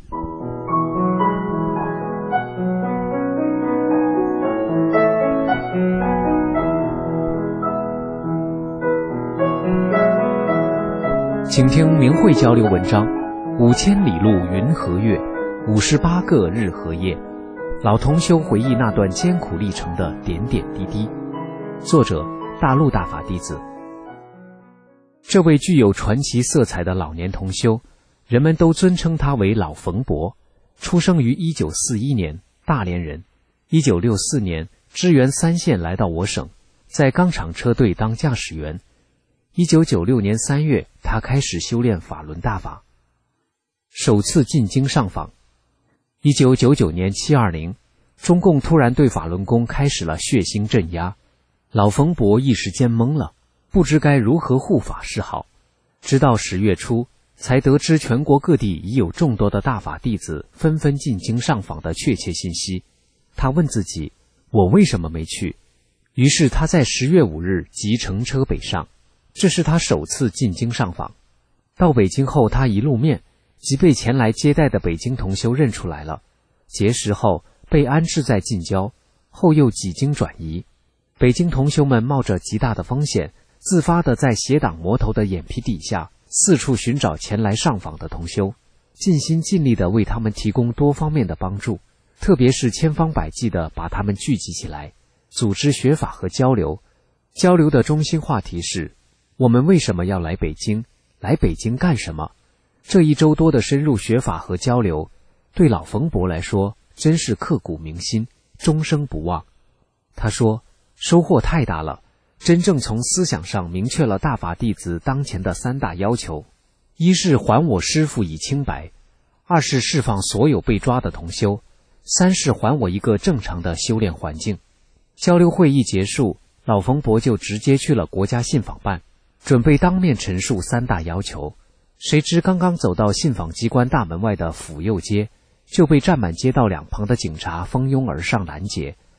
请听明慧交流文章，五千里路云和月，五十八个日和夜，老同修回忆那段艰苦历程的点点滴滴。作者大陆大法弟子。这位具有传奇色彩的老年同修，人们都尊称他为老冯伯，出生于一九四一年，大连人。一九六四年支援三线来到我省，在钢厂车队当驾驶员。一九九六年三月，他开始修炼法轮大法，首次进京上访。一九九九年七二零，中共突然对法轮功开始了血腥镇压，老冯伯一时间懵了，不知该如何护法是好。直到十月初，才得知全国各地已有众多的大法弟子纷纷进京上访的确切信息。他问自己，我为什么没去？于是他在十月五日即乘车北上。这是他首次进京上访。到北京后，他一露面即被前来接待的北京同修认出来了。结识后被安置在近郊，后又几经转移。北京同修们冒着极大的风险，自发地在邪党魔头的眼皮底下四处寻找前来上访的同修，尽心尽力地为他们提供多方面的帮助，特别是千方百计地把他们聚集起来，组织学法和交流。交流的中心话题是，我们为什么要来北京？来北京干什么？这一周多的深入学法和交流，对老冯伯来说真是刻骨铭心，终生不忘。他说，收获太大了，真正从思想上明确了大法弟子当前的三大要求：一是还我师父以清白，二是释放所有被抓的同修，三是还我一个正常的修炼环境。交流会议结束，老冯伯就直接去了国家信访办，准备当面陈述三大要求。谁知刚刚走到信访机关大门外的府右街，就被站满街道两旁的警察蜂拥而上拦截，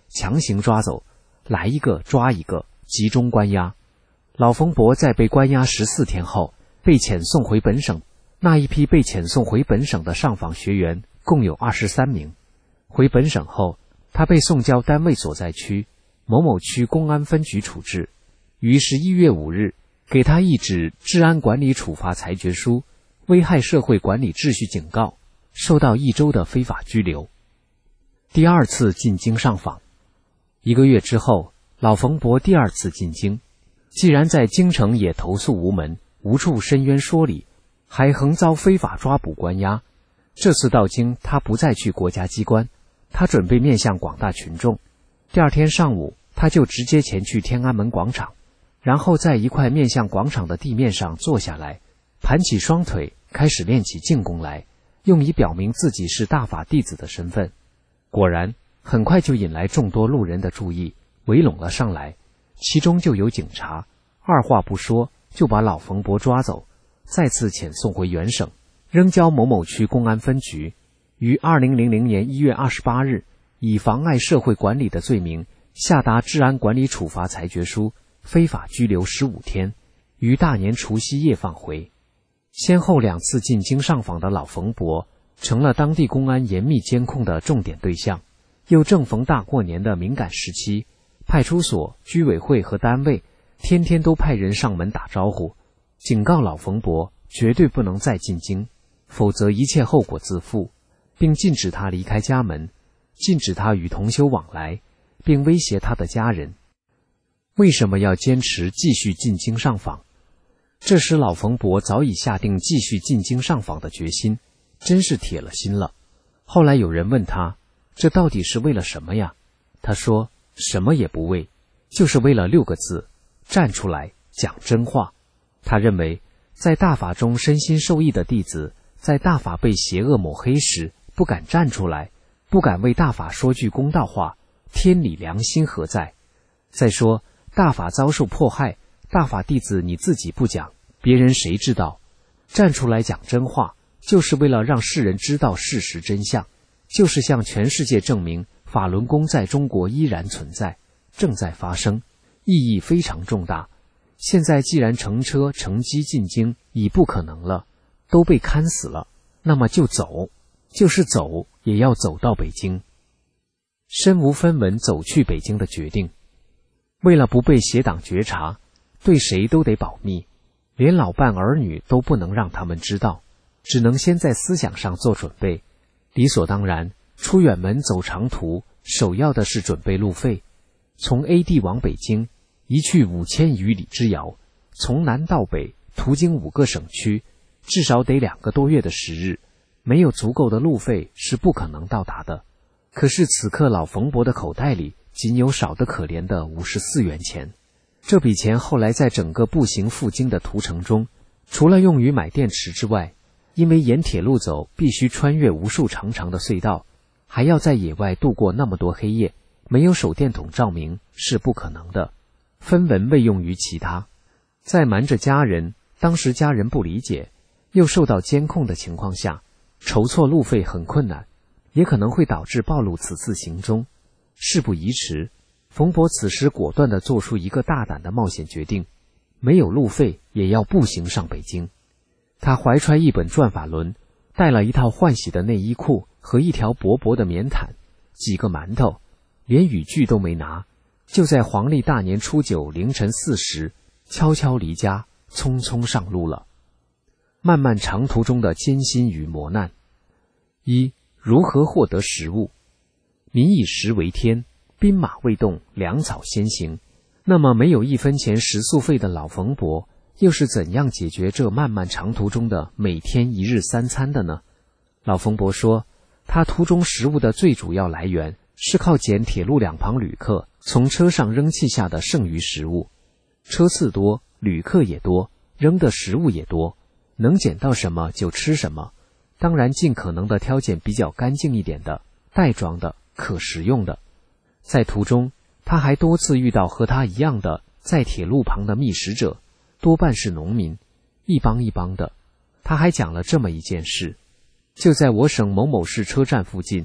强行抓走，来一个抓一个，集中关押。老冯伯在被关押十四天后，被遣送回本省。那一批被遣送回本省的上访学员共有二十三名。回本省后，他被送交单位所在区某某区公安分局处置。于十一月五日，给他一纸治安管理处罚裁决书，危害社会管理秩序警告，受到一周的非法拘留。第二次进京上访，一个月之后，老冯伯第二次进京。既然在京城也投诉无门，无处申冤说理，还横遭非法抓捕关押，这次到京，他不再去国家机关，他准备面向广大群众。第二天上午，他就直接前去天安门广场，然后在一块面向广场的地面上坐下来，盘起双腿，开始练起静功来，用以表明自己是大法弟子的身份。果然，很快就引来众多路人的注意，围拢了上来，其中就有警察，二话不说就把老冯伯抓走，再次遣送回原省，扔交某某区公安分局。于二零零零年一月二十八日，以妨碍社会管理的罪名下达治安管理处罚裁决书，非法拘留十五天，于大年除夕夜放回。先后两次进京上访的老冯伯成了当地公安严密监控的重点对象。又正逢大过年的敏感时期，派出所、居委会和单位天天都派人上门打招呼，警告老冯伯绝对不能再进京，否则一切后果自负，并禁止他离开家门，禁止他与同修往来，并威胁他的家人。为什么要坚持继续进京上访？这时老冯伯早已下定继续进京上访的决心，真是铁了心了。后来有人问他，这到底是为了什么呀？他说，什么也不为，就是为了六个字，站出来讲真话。他认为，在大法中身心受益的弟子，在大法被邪恶抹黑时，不敢站出来，不敢为大法说句公道话，天理良心何在？再说，大法遭受迫害，大法弟子你自己不讲，别人谁知道？站出来讲真话，就是为了让世人知道事实真相，就是向全世界证明法轮功在中国依然存在，正在发生，意义非常重大。现在既然乘车乘机进京已不可能了，都被看死了，那么就走，就是走也要走到北京。身无分文走去北京的决定，为了不被邪党觉察，对谁都得保密，连老伴儿女都不能让他们知道，只能先在思想上做准备。理所当然，出远门走长途，首要的是准备路费。从 A 地往北京，一去五千余里之遥，从南到北，途经五个省区，至少得两个多月的时日，没有足够的路费是不可能到达的。可是此刻老冯伯的口袋里仅有少得可怜的五十四元钱，这笔钱后来在整个步行赴京的途程中，除了用于买电池之外，因为沿铁路走必须穿越无数长长的隧道，还要在野外度过那么多黑夜，没有手电筒照明是不可能的，分文未用于其他。在瞒着家人，当时家人不理解，又受到监控的情况下，筹措路费很困难，也可能会导致暴露此次行踪。事不宜迟，冯伯此时果断地做出一个大胆的冒险决定，没有路费也要步行上北京。他怀揣一本转法轮，带了一套换洗的内衣裤和一条薄薄的棉毯，几个馒头，连雨具都没拿，就在黄历大年初九凌晨四时，悄悄离家，匆匆上路了。漫漫长途中的艰辛与磨难。一、如何获得食物？民以食为天，兵马未动，粮草先行。那么没有一分钱食宿费的老冯伯，又是怎样解决这漫漫长途中的每天一日三餐的呢？老冯伯说，他途中食物的最主要来源是靠捡铁路两旁旅客从车上扔弃下的剩余食物。车次多，旅客也多，扔的食物也多，能捡到什么就吃什么，当然尽可能的挑拣比较干净一点的，袋装的，可食用的。在途中，他还多次遇到和他一样的在铁路旁的觅食者，多半是农民，一帮一帮的。他还讲了这么一件事，就在我省某某市车站附近，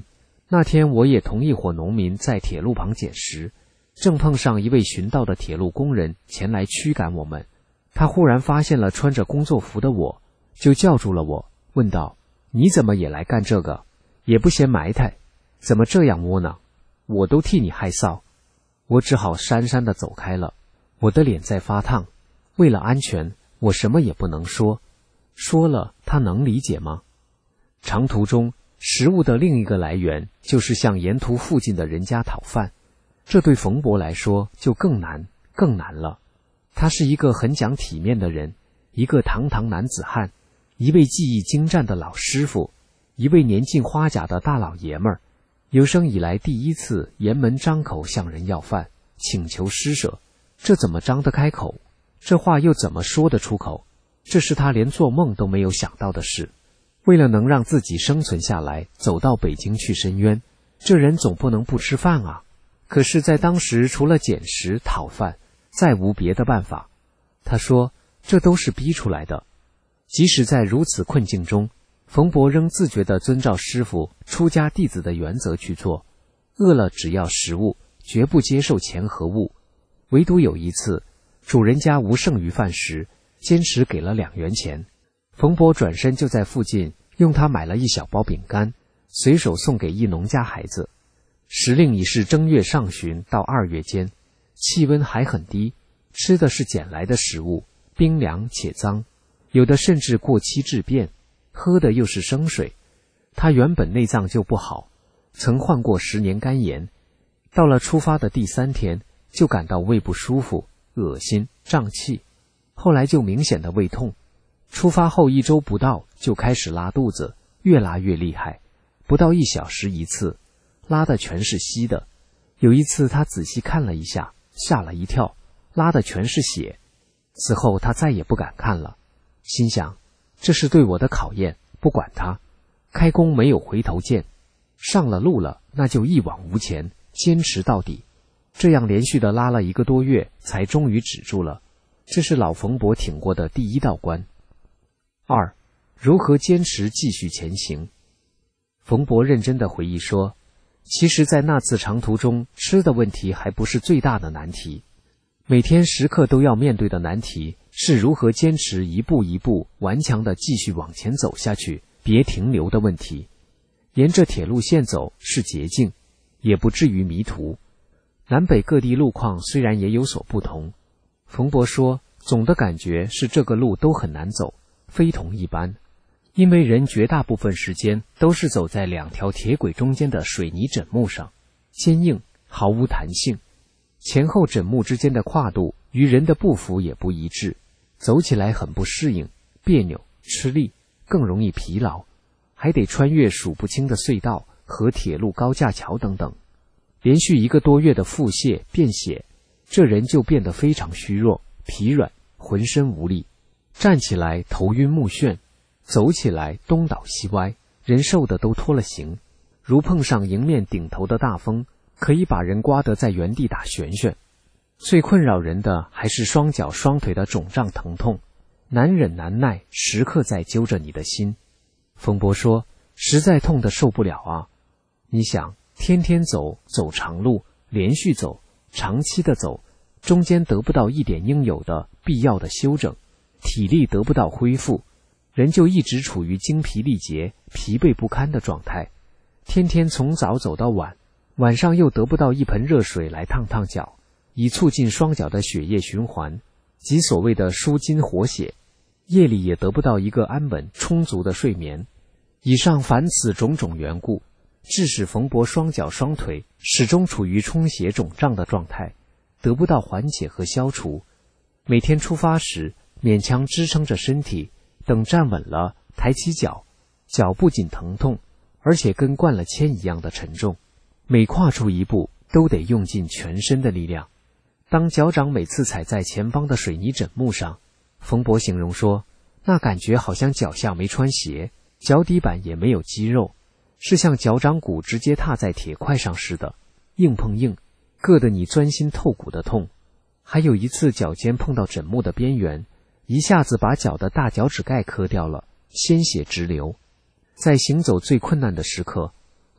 那天我也同一伙农民在铁路旁捡拾，正碰上一位寻道的铁路工人前来驱赶我们。他忽然发现了穿着工作服的我，就叫住了我，问道：你怎么也来干这个？也不嫌埋汰，怎么这样窝囊？我都替你害臊。我只好讪讪地走开了，我的脸在发烫。为了安全，我什么也不能说，说了他能理解吗？长途中食物的另一个来源就是向沿途附近的人家讨饭，这对冯伯来说就更难更难了。他是一个很讲体面的人，一个堂堂男子汉，一位技艺精湛的老师傅，一位年近花甲的大老爷们儿，有生以来第一次沿门张口向人要饭，请求施舍。这怎么张得开口？这话又怎么说得出口？这是他连做梦都没有想到的事。为了能让自己生存下来，走到北京去申冤，这人总不能不吃饭啊。可是在当时，除了捡拾讨饭，再无别的办法。他说，这都是逼出来的。即使在如此困境中，冯伯仍自觉地遵照师傅出家弟子的原则去做，饿了只要食物，绝不接受钱和物。唯独有一次，主人家无剩余饭时，坚持给了两元钱。冯伯转身就在附近用他买了一小包饼干，随手送给一农家孩子。时令已是正月上旬到二月间，气温还很低，吃的是捡来的食物，冰凉且脏，有的甚至过期质变，喝的又是生水。他原本内脏就不好，曾患过十年肝炎，到了出发的第三天就感到胃不舒服，恶心胀气，后来就明显的胃痛。出发后一周不到就开始拉肚子，越拉越厉害，不到一小时一次，拉的全是稀的。有一次他仔细看了一下，吓了一跳，拉的全是血。此后他再也不敢看了，心想这是对我的考验，不管他，开弓没有回头箭，上了路了那就一往无前，坚持到底。这样连续的拉了一个多月，才终于止住了。这是老冯伯挺过的第一道关。二，如何坚持继续前行？冯伯认真地回忆说，其实在那次长途中，吃的问题还不是最大的难题。每天时刻都要面对的难题是如何坚持一步一步顽强地继续往前走下去，别停留的问题。沿着铁路线走是捷径，也不至于迷途。南北各地路况虽然也有所不同，冯伯说，总的感觉是这个路都很难走，非同一般。因为人绝大部分时间都是走在两条铁轨中间的水泥枕木上，坚硬，毫无弹性。前后枕木之间的跨度与人的步幅也不一致，走起来很不适应，别扭，吃力，更容易疲劳，还得穿越数不清的隧道和铁路高架桥等等。连续一个多月的腹泻便血，这人就变得非常虚弱，疲软，浑身无力，站起来头晕目眩，走起来东倒西歪，人瘦的都脱了形。如碰上迎面顶头的大风，可以把人刮得在原地打旋旋。最困扰人的还是双脚双腿的肿胀疼痛，难忍难耐，时刻在揪着你的心。冯伯说，实在痛得受不了啊！你想，天天走，走长路，连续走，长期的走，中间得不到一点应有的必要的休整，体力得不到恢复，人就一直处于精疲力竭、疲惫不堪的状态。天天从早走到晚，晚上又得不到一盆热水来烫烫脚，以促进双脚的血液循环，即所谓的舒筋活血。夜里也得不到一个安稳充足的睡眠。以上凡此种种缘故，致使冯伯双脚双腿始终处于充血肿胀的状态，得不到缓解和消除。每天出发时，勉强支撑着身体，等站稳了，抬起脚，脚不仅疼痛，而且跟灌了铅一样的沉重，每跨出一步都得用尽全身的力量。当脚掌每次踩在前方的水泥枕木上，冯伯形容说，那感觉好像脚下没穿鞋，脚底板也没有肌肉，是像脚掌骨直接踏在铁块上似的，硬碰硬，硌得你钻心透骨的痛。还有一次脚尖碰到枕木的边缘，一下子把脚的大脚趾盖磕掉了，鲜血直流。在行走最困难的时刻，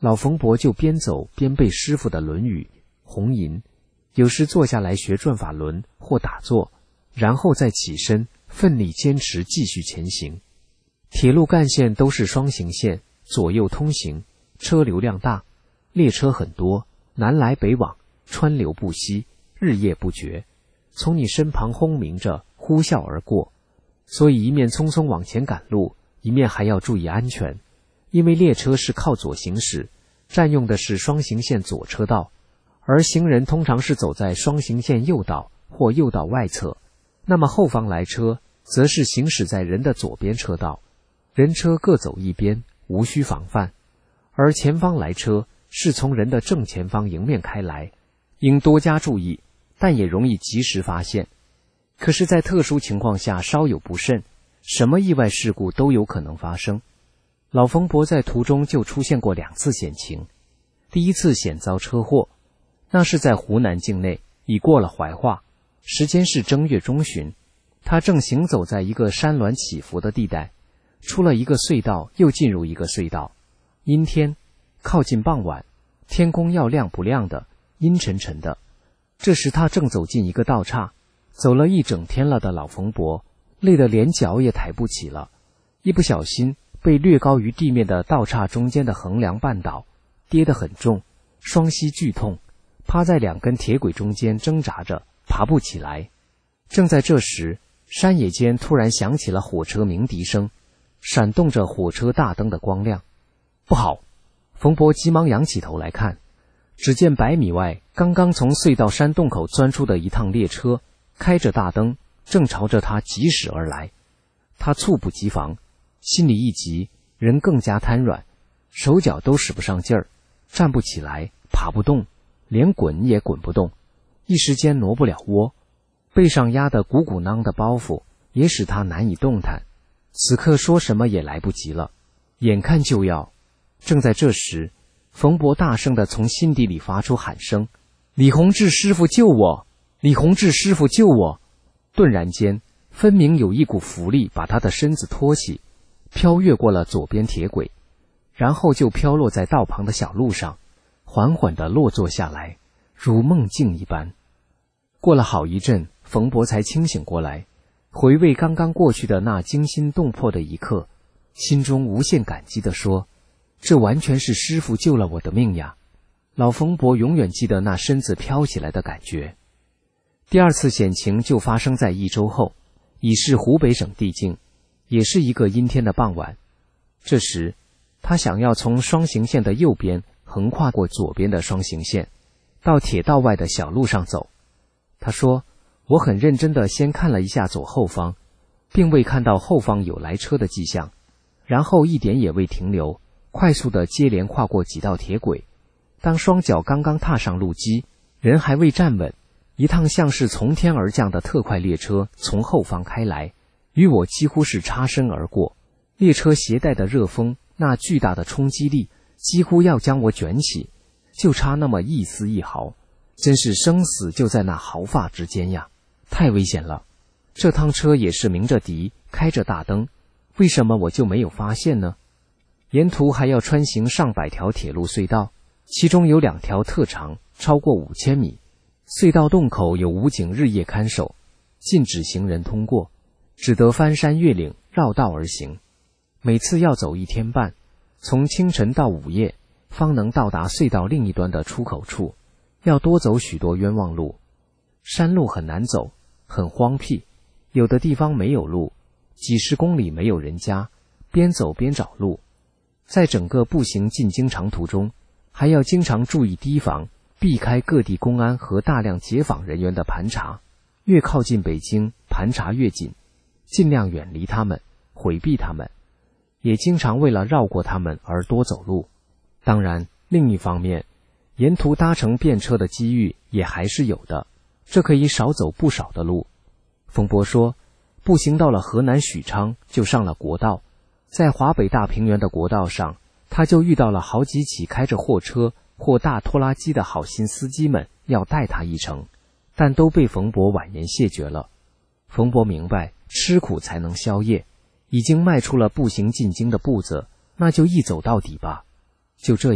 老冯伯就边走边背师傅的《论语》《红银》，有时坐下来学转法轮或打坐，然后再起身，奋力坚持继续前行。铁路干线都是双行线，左右通行，车流量大，列车很多，南来北往，川流不息，日夜不绝，从你身旁轰鸣着呼啸而过，所以一面匆匆往前赶路，一面还要注意安全，因为列车是靠左行驶，占用的是双行线左车道，而行人通常是走在双行线右道或右道外侧，那么后方来车则是行驶在人的左边车道，人车各走一边，无需防范，而前方来车是从人的正前方迎面开来，应多加注意，但也容易及时发现。可是在特殊情况下稍有不慎，什么意外事故都有可能发生。老冯伯在途中就出现过两次险情。第一次险遭车祸，那是在湖南境内，已过了怀化，时间是正月中旬，他正行走在一个山峦起伏的地带，出了一个隧道又进入一个隧道，阴天，靠近傍晚，天公要亮不亮的，阴沉沉的。这时他正走进一个道岔，走了一整天了的老冯伯累得连脚也抬不起了，一不小心被略高于地面的道岔中间的横梁绊倒，跌得很重，双膝剧痛，趴在两根铁轨中间挣扎着，爬不起来。正在这时，山野间突然响起了火车鸣笛声，闪动着火车大灯的光亮。不好！冯伯急忙仰起头来看，只见百米外刚刚从隧道山洞口钻出的一趟列车，开着大灯，正朝着他疾驶而来。他猝不及防，心里一急，人更加瘫软，手脚都使不上劲儿，站不起来，爬不动，连滚也滚不动，一时间挪不了窝，背上压得鼓鼓囊的包袱也使他难以动弹，此刻说什么也来不及了，眼看就要。正在这时，冯伯大声地从心底里发出喊声：李洪志师傅救我！李洪志师傅救我！顿然间，分明有一股浮力把他的身子托起，飘越过了左边铁轨，然后就飘落在道旁的小路上，缓缓地落坐下来，如梦境一般。过了好一阵，冯伯才清醒过来，回味刚刚过去的那惊心动魄的一刻，心中无限感激地说：这完全是师父救了我的命呀！老冯伯永远记得那身子飘起来的感觉。第二次险情就发生在一周后，已是湖北省地境，也是一个阴天的傍晚。这时，他想要从双行线的右边横跨过左边的双行线，到铁道外的小路上走。他说：我很认真地先看了一下左后方，并未看到后方有来车的迹象，然后一点也未停留，快速地接连跨过几道铁轨。当双脚刚刚踏上路基，人还未站稳，一趟像是从天而降的特快列车从后方开来，与我几乎是擦身而过。列车携带的热风，那巨大的冲击力几乎要将我卷起，就差那么一丝一毫，真是生死就在那毫发之间呀！太危险了。这趟车也是鸣着笛，开着大灯，为什么我就没有发现呢？沿途还要穿行上百条铁路隧道，其中有两条特长，超过五千米。隧道洞口有武警日夜看守，禁止行人通过，只得翻山越岭，绕道而行。每次要走一天半，从清晨到午夜，方能到达隧道另一端的出口处，要多走许多冤枉路。山路很难走，很荒僻，有的地方没有路，几十公里没有人家，边走边找路。在整个步行进京长途中，还要经常注意提防，避开各地公安和大量解访人员的盘查，越靠近北京，盘查越紧，尽量远离他们，回避他们，也经常为了绕过他们而多走路。当然，另一方面，沿途搭乘便车的机遇也还是有的，这可以少走不少的路。冯伯说，步行到了河南许昌，就上了国道，在华北大平原的国道上，他就遇到了好几起开着货车或大拖拉机的好心司机们要带他一程，但都被冯伯婉言谢绝了。冯伯明白，吃苦才能消业，已经迈出了步行进京的步子，那就一走到底吧。就这样，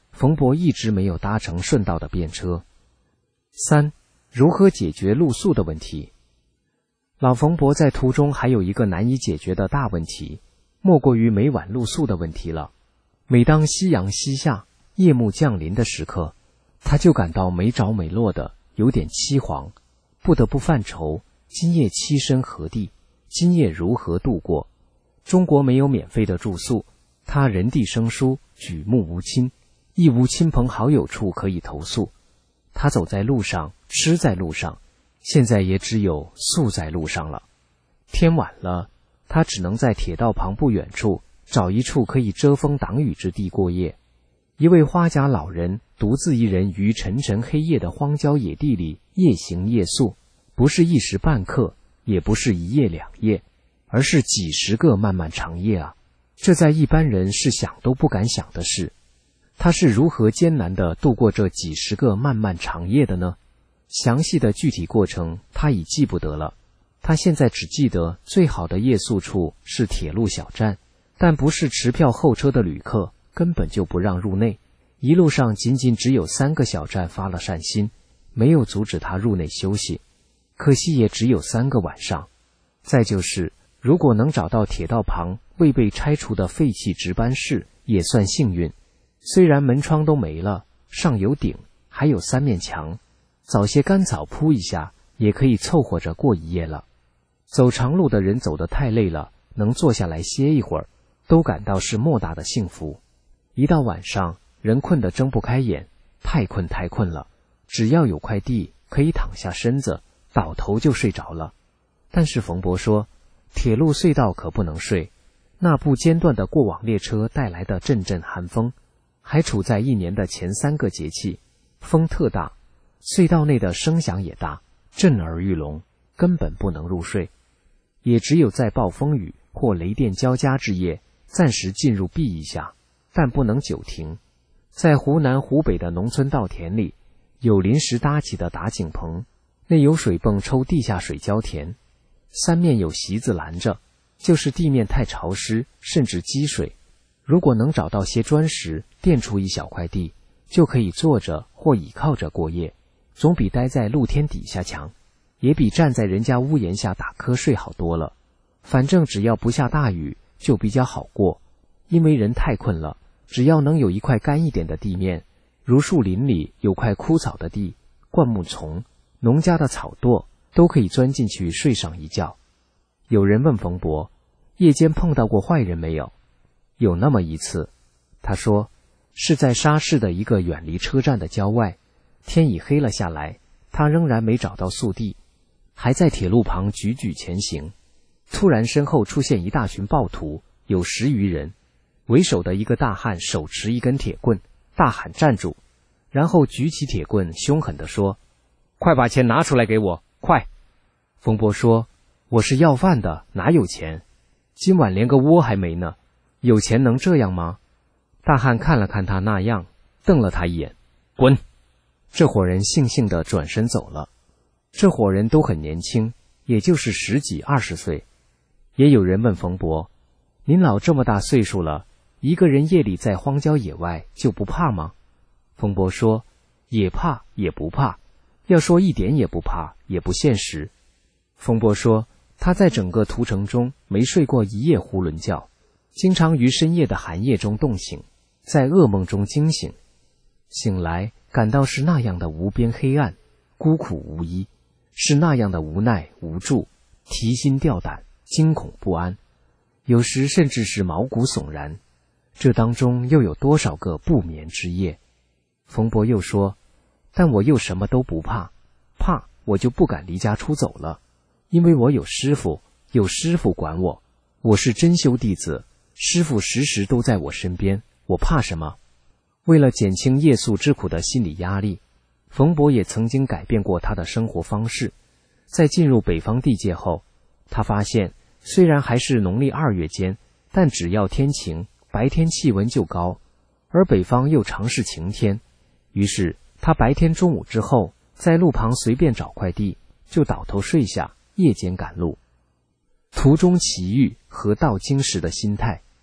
冯伯一直没有搭乘顺道的便车。三、如何解决露宿的问题？老冯伯在途中还有一个难以解决的大问题，莫过于每晚露宿的问题了。每当夕阳西下，夜幕降临的时刻，他就感到没着没落的，有点凄惶，不得不犯愁，今夜栖身何地？今夜如何度过？中国没有免费的住宿，他人地生疏，举目无亲，亦无亲朋好友处可以投宿。他走在路上，吃在路上，现在也只有宿在路上了。天晚了，他只能在铁道旁不远处找一处可以遮风挡雨之地过夜。一位花甲老人独自一人于沉沉黑夜的荒郊野地里夜行夜宿，不是一时半刻，也不是一夜两夜，而是几十个漫漫长夜啊！这在一般人是想都不敢想的事。他是如何艰难地度过这几十个漫漫长夜的呢？详细的具体过程他已记不得了，他现在只记得最好的夜宿处是铁路小站，但不是持票候车的旅客根本就不让入内，一路上仅仅只有三个小站发了善心，没有阻止他入内休息，可惜也只有三个晚上。再就是如果能找到铁道旁未被拆除的废弃值班室也算幸运，虽然门窗都没了，上有顶，还有三面墙，早些干草铺一下也可以凑合着过一夜了。走长路的人走得太累了，能坐下来歇一会儿，都感到是莫大的幸福。一到晚上，人困得睁不开眼，太困太困了，只要有块地可以躺下身子，倒头就睡着了。但是冯伯说，铁路隧道可不能睡，那不间断的过往列车带来的阵阵寒风，还处在一年的前三个节气，风特大，隧道内的声响也大，震耳欲聋，根本不能入睡。也只有在暴风雨或雷电交加之夜，暂时进入避一下，但不能久停。在湖南湖北的农村稻田里，有临时搭起的打井棚，内有水泵抽地下水浇田，三面有席子拦着，就是地面太潮湿，甚至积水，如果能找到些砖石垫出一小块地，就可以坐着或倚靠着过夜，总比待在露天底下强，也比站在人家屋檐下打瞌睡好多了。反正只要不下大雨就比较好过，因为人太困了，只要能有一块干一点的地面，如树林里有块枯草的地，灌木丛，农家的草垛，都可以钻进去睡上一觉。有人问冯伯，夜间碰到过坏人没有？有那么一次，他说是在沙市的一个远离车站的郊外，天已黑了下来，他仍然没找到宿地，还在铁路旁踽踽前行，突然身后出现一大群暴徒，有十余人，为首的一个大汉手持一根铁棍，大喊站住，然后举起铁棍凶狠地说，快把钱拿出来给我，快！冯伯说，我是要饭的，哪有钱？今晚连个窝还没呢，有钱能这样吗？大汉看了看他那样，瞪了他一眼，滚！这伙人悻悻地转身走了。这伙人都很年轻，也就是十几二十岁。也有人问冯伯，您老这么大岁数了，一个人夜里在荒郊野外就不怕吗？冯伯说，也怕也不怕，要说一点也不怕也不现实。冯伯说，他在整个途程中没睡过一夜囫囵觉，经常于深夜的寒夜中冻醒，在噩梦中惊醒，醒来感到是那样的无边黑暗，孤苦无依，是那样的无奈无助，提心吊胆，惊恐不安，有时甚至是毛骨悚然。这当中又有多少个不眠之夜？冯伯又说，但我又什么都不怕，怕我就不敢离家出走了，因为我有师父，有师父管我，我是真修弟子，师父时时都在我身边，我怕什么？为了减轻夜宿之苦的心理压力，冯伯也曾经改变过他的生活方式。在进入北方地界后，他发现虽然还是农历二月间，但只要天晴，白天气温就高，而北方又常是晴天。于是他白天中午之后，在路旁随便找块地，就倒头睡下，夜间赶路。途中奇遇和到京时的心态。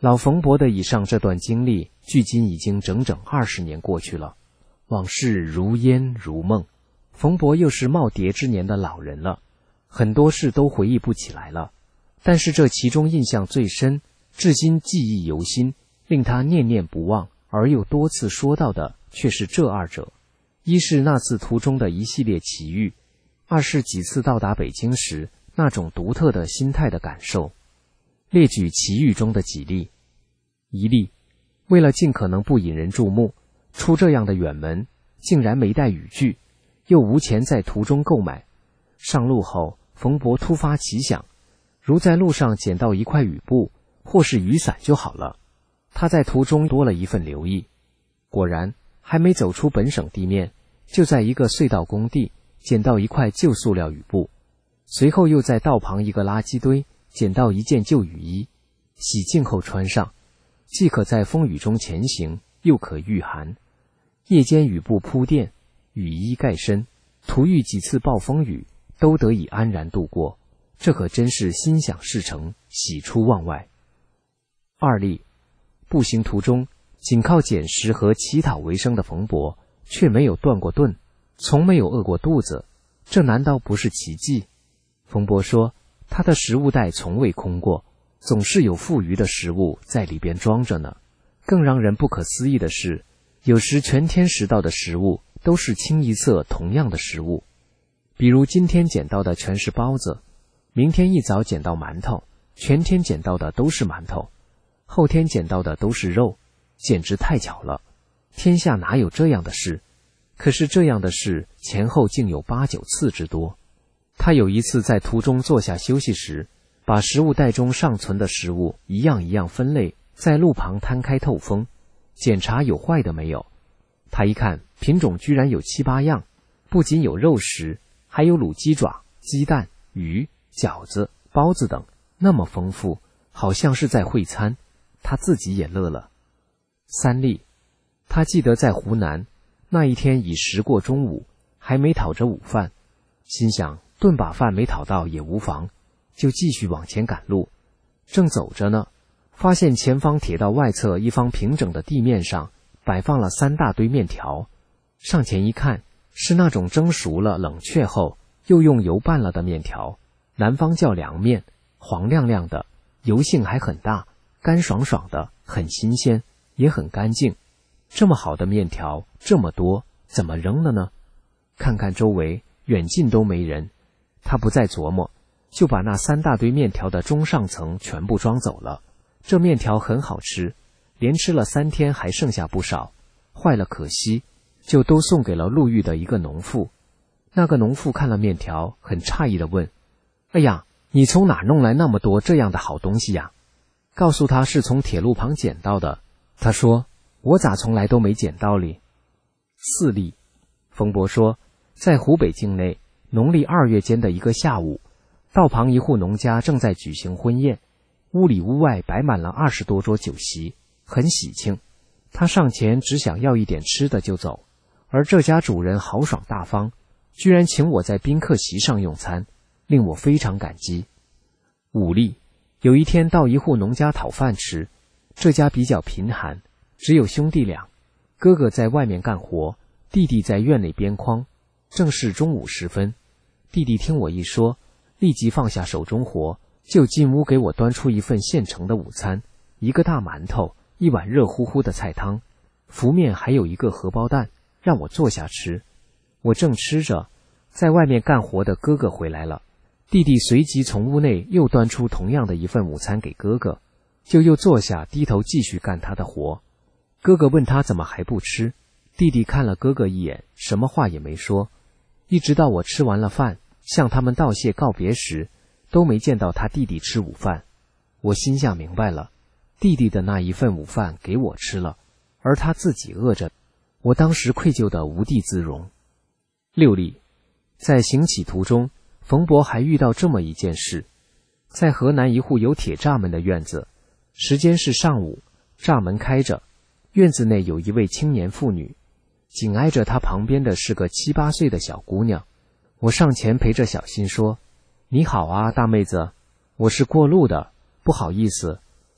老冯伯的以上这段经历，距今已经整整二十年过去了，往事如烟如梦。冯伯又是耄耋之年的老人了，很多事都回忆不起来了。但是这其中印象最深，至今记忆犹新，令他念念不忘，而又多次说到的，却是这二者：一是那次途中的一系列奇遇，二是几次到达北京时那种独特的心态的感受。列举奇遇中的几例。一例，为了尽可能不引人注目，出这样的远门，竟然没带雨具，又无钱在途中购买。上路后，冯伯突发奇想，如在路上捡到一块雨布或是雨伞就好了。他在途中多了一份留意，果然还没走出本省地面，就在一个隧道工地捡到一块旧塑料雨布，随后又在道旁一个垃圾堆捡到一件旧雨衣，洗净后穿上，既可在风雨中前行，又可御寒。夜间雨布铺垫，雨衣盖身，途遇几次暴风雨，都得以安然度过，这可真是心想事成，喜出望外。二例，步行途中仅靠捡拾和乞讨为生的冯伯，却没有断过顿，从没有饿过肚子，这难道不是奇迹？冯伯说，他的食物袋从未空过，总是有富余的食物在里边装着呢。更让人不可思议的是，有时全天拾到的食物都是清一色同样的食物，比如今天捡到的全是包子，明天一早捡到馒头，全天捡到的都是馒头，后天捡到的都是肉，简直太巧了，天下哪有这样的事？可是这样的事前后竟有八九次之多。他有一次在途中坐下休息时，把食物袋中尚存的食物一样一样分类，在路旁摊开透风，检查有坏的没有。他一看，品种居然有七八样，不仅有肉食，还有卤鸡爪、鸡蛋、鱼、饺子、包子等，那么丰富，好像是在会餐。他自己也乐了。三例，他记得在湖南那一天已时过中午，还没讨着午饭，心想顿把饭没讨到也无妨，就继续往前赶路。正走着呢，发现前方铁道外侧一方平整的地面上摆放了三大堆面条，上前一看，是那种蒸熟了冷却后又用油拌了的面条，南方叫凉面，黄亮亮的，油性还很大，干爽爽的，很新鲜，也很干净。这么好的面条这么多，怎么扔了呢？看看周围，远近都没人，他不再琢磨，就把那三大堆面条的中上层全部装走了。这面条很好吃，连吃了三天还剩下不少，坏了可惜，就都送给了路遇的一个农妇。那个农妇看了面条，很诧异地问：哎呀，你从哪弄来那么多这样的好东西呀？告诉他是从铁路旁捡到的。他说，我咋从来都没捡到哩？四例，冯伯说，在湖北境内，农历二月间的一个下午，道旁一户农家正在举行婚宴，屋里屋外摆满了二十多桌酒席，很喜庆。他上前只想要一点吃的就走，而这家主人豪爽大方，居然请我在宾客席上用餐，令我非常感激。五例，有一天到一户农家讨饭吃，这家比较贫寒，只有兄弟俩，哥哥在外面干活，弟弟在院内编筐。正是中午时分，弟弟听我一说，立即放下手中活，就进屋给我端出一份现成的午餐，一个大馒头，一碗热乎乎的菜汤，浮面还有一个荷包蛋，让我坐下吃。我正吃着，在外面干活的哥哥回来了，弟弟随即从屋内又端出同样的一份午餐给哥哥，就又坐下低头继续干他的活。哥哥问他怎么还不吃，弟弟看了哥哥一眼，什么话也没说，一直到我吃完了饭，向他们道谢告别时，都没见到他弟弟吃午饭。我心下明白了，弟弟的那一份午饭给我吃了，而他自己饿着，我当时愧疚得无地自容。六例，在行乞途中，冯伯还遇到这么一件事。在河南一户有铁栅门的院子，时间是上午，栅门开着，院子内有一位青年妇女，紧挨着她旁边的是个七八岁的小姑娘。我上前陪着小心说，你好啊，大妹子，我是过路的，不好意思，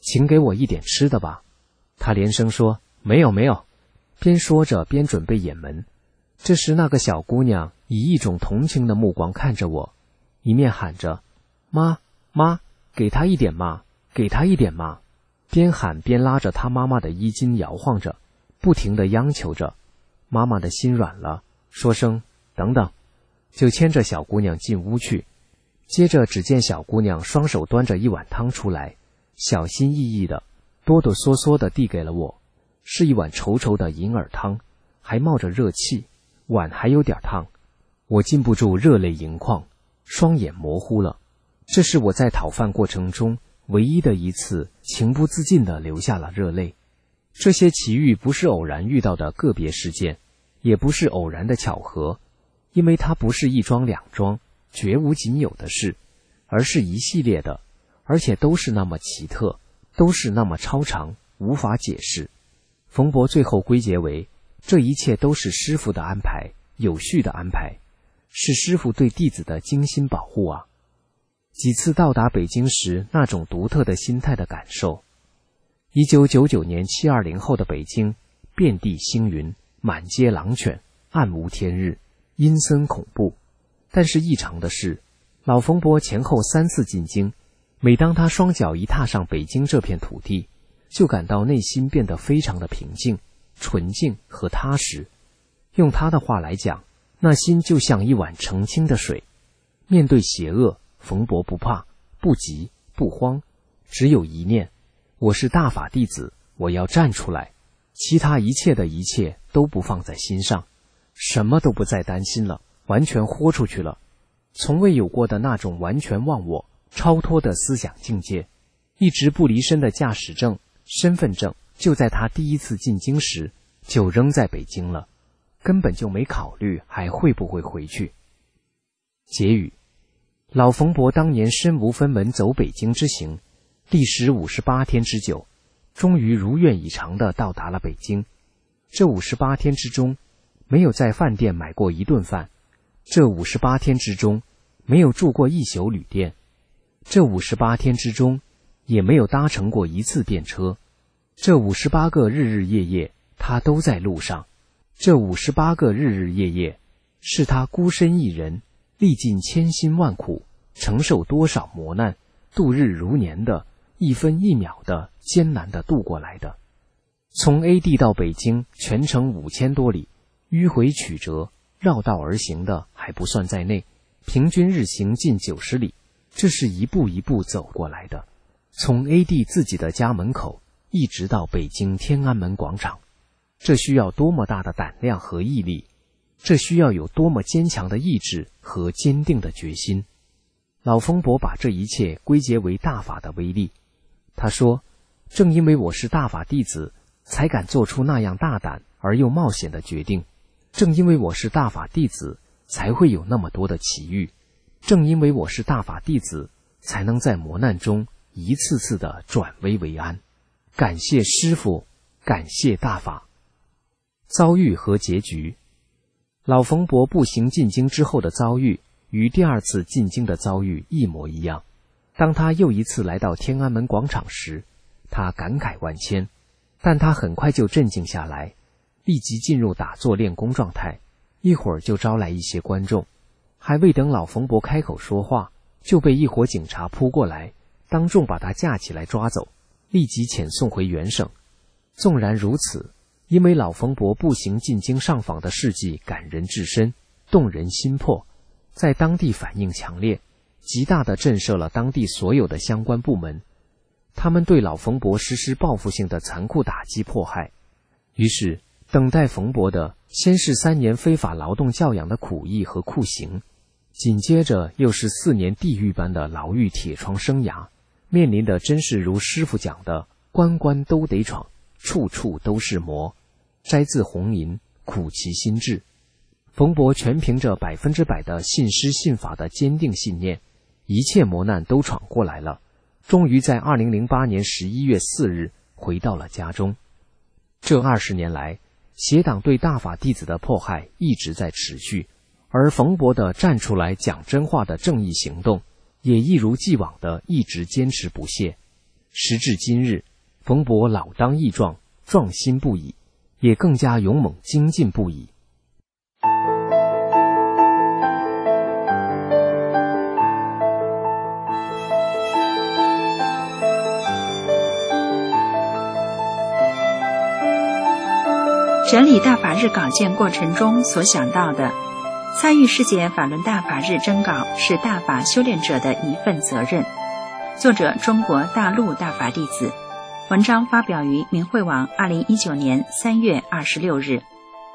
请给我一点吃的吧。他连声说没有没有，边说着边准备掩门。这时那个小姑娘以一种同情的目光看着我，一面喊着妈妈，给她一点嘛，给她一点嘛，边喊边拉着她妈妈的衣襟摇晃着，不停地央求着。妈妈的心软了，说声等等，就牵着小姑娘进屋去。接着只见小姑娘双手端着一碗汤出来，小心翼翼的哆哆嗦嗦地递给了我，是一碗稠稠的银耳汤，还冒着热气，碗还有点烫。我禁不住热泪盈眶，双眼模糊了。这是我在讨饭过程中唯一的一次情不自禁地流下了热泪。这些奇遇不是偶然遇到的个别事件，也不是偶然的巧合，因为它不是一桩两桩绝无仅有的事，而是一系列的，而且都是那么奇特，都是那么超常，无法解释。冯伯最后归结为，这一切都是师父的安排，有序的安排，是师父对弟子的精心保护啊。几次到达北京时那种独特的心态的感受。一九九九年七二零后的北京，遍地星云，满街狼犬，暗无天日，阴森恐怖。但是异常的是，老冯伯前后三次进京，每当他双脚一踏上北京这片土地，就感到内心变得非常的平静、纯净和踏实。用他的话来讲，那心就像一碗澄清的水。面对邪恶，冯伯不怕，不急，不慌，只有一念：我是大法弟子，我要站出来。其他一切的一切都不放在心上，什么都不再担心了，完全豁出去了。从未有过的那种完全忘我、超脱的思想境界。一直不离身的驾驶证、身份证就在他第一次进京时就扔在北京了，根本就没考虑还会不会回去。结语：老冯伯当年身无分文走北京之行，历时五十八天之久，终于如愿以偿地到达了北京。这五十八天之中，没有在饭店买过一顿饭；这五十八天之中，没有住过一宿旅店；这五十八天之中，也没有搭乘过一次便车。这五十八个日日夜夜，他都在路上。这五十八个日日夜夜，是他孤身一人，历尽千辛万苦，承受多少磨难，度日如年的，一分一秒的艰难的度过来的。从 A 地到北京，全程五千多里，迂回曲折，绕道而行的还不算在内，平均日行近九十里，这是一步一步走过来的。从 A 地自己的家门口，一直到北京天安门广场，这需要多么大的胆量和毅力，这需要有多么坚强的意志和坚定的决心。老冯伯把这一切归结为大法的威力。他说，正因为我是大法弟子，才敢做出那样大胆而又冒险的决定。正因为我是大法弟子，才会有那么多的奇遇。正因为我是大法弟子，才能在磨难中一次次的转危为安。感谢师父，感谢大法。遭遇和结局。老冯伯步行进京之后的遭遇，与第二次进京的遭遇一模一样。当他又一次来到天安门广场时，他感慨万千，但他很快就镇静下来，立即进入打坐练功状态，一会儿就招来一些观众。还未等老冯伯开口说话，就被一伙警察扑过来，当众把他架起来抓走，立即遣送回原省。纵然如此，因为老冯伯步行进京上访的事迹感人至深，动人心魄，在当地反应强烈，极大地震慑了当地所有的相关部门。他们对老冯伯实施报复性的残酷打击迫害。于是等待冯伯的先是三年非法劳动教养的苦役和酷刑，紧接着又是四年地狱般的牢狱铁窗生涯，面临的真是如师父讲的，关关都得闯，处处都是磨。摘自红吟，苦其心志。冯伯全凭着百分之百的信师信法的坚定信念，一切磨难都闯过来了，终于在二零零八年十一月四日回到了家中。这二十年来，邪党对大法弟子的迫害一直在持续，而冯伯的站出来讲真话的正义行动，也一如既往的一直坚持不懈。 时至今日，冯伯老当益壮，壮心不已，也更加勇猛精进不已。 整理大法日稿件过程中所想到的，参与世界法轮大法日征稿是大法修炼者的一份责任。作者中国大陆大法弟子，文章发表于明慧网二零一九年三月二十六日。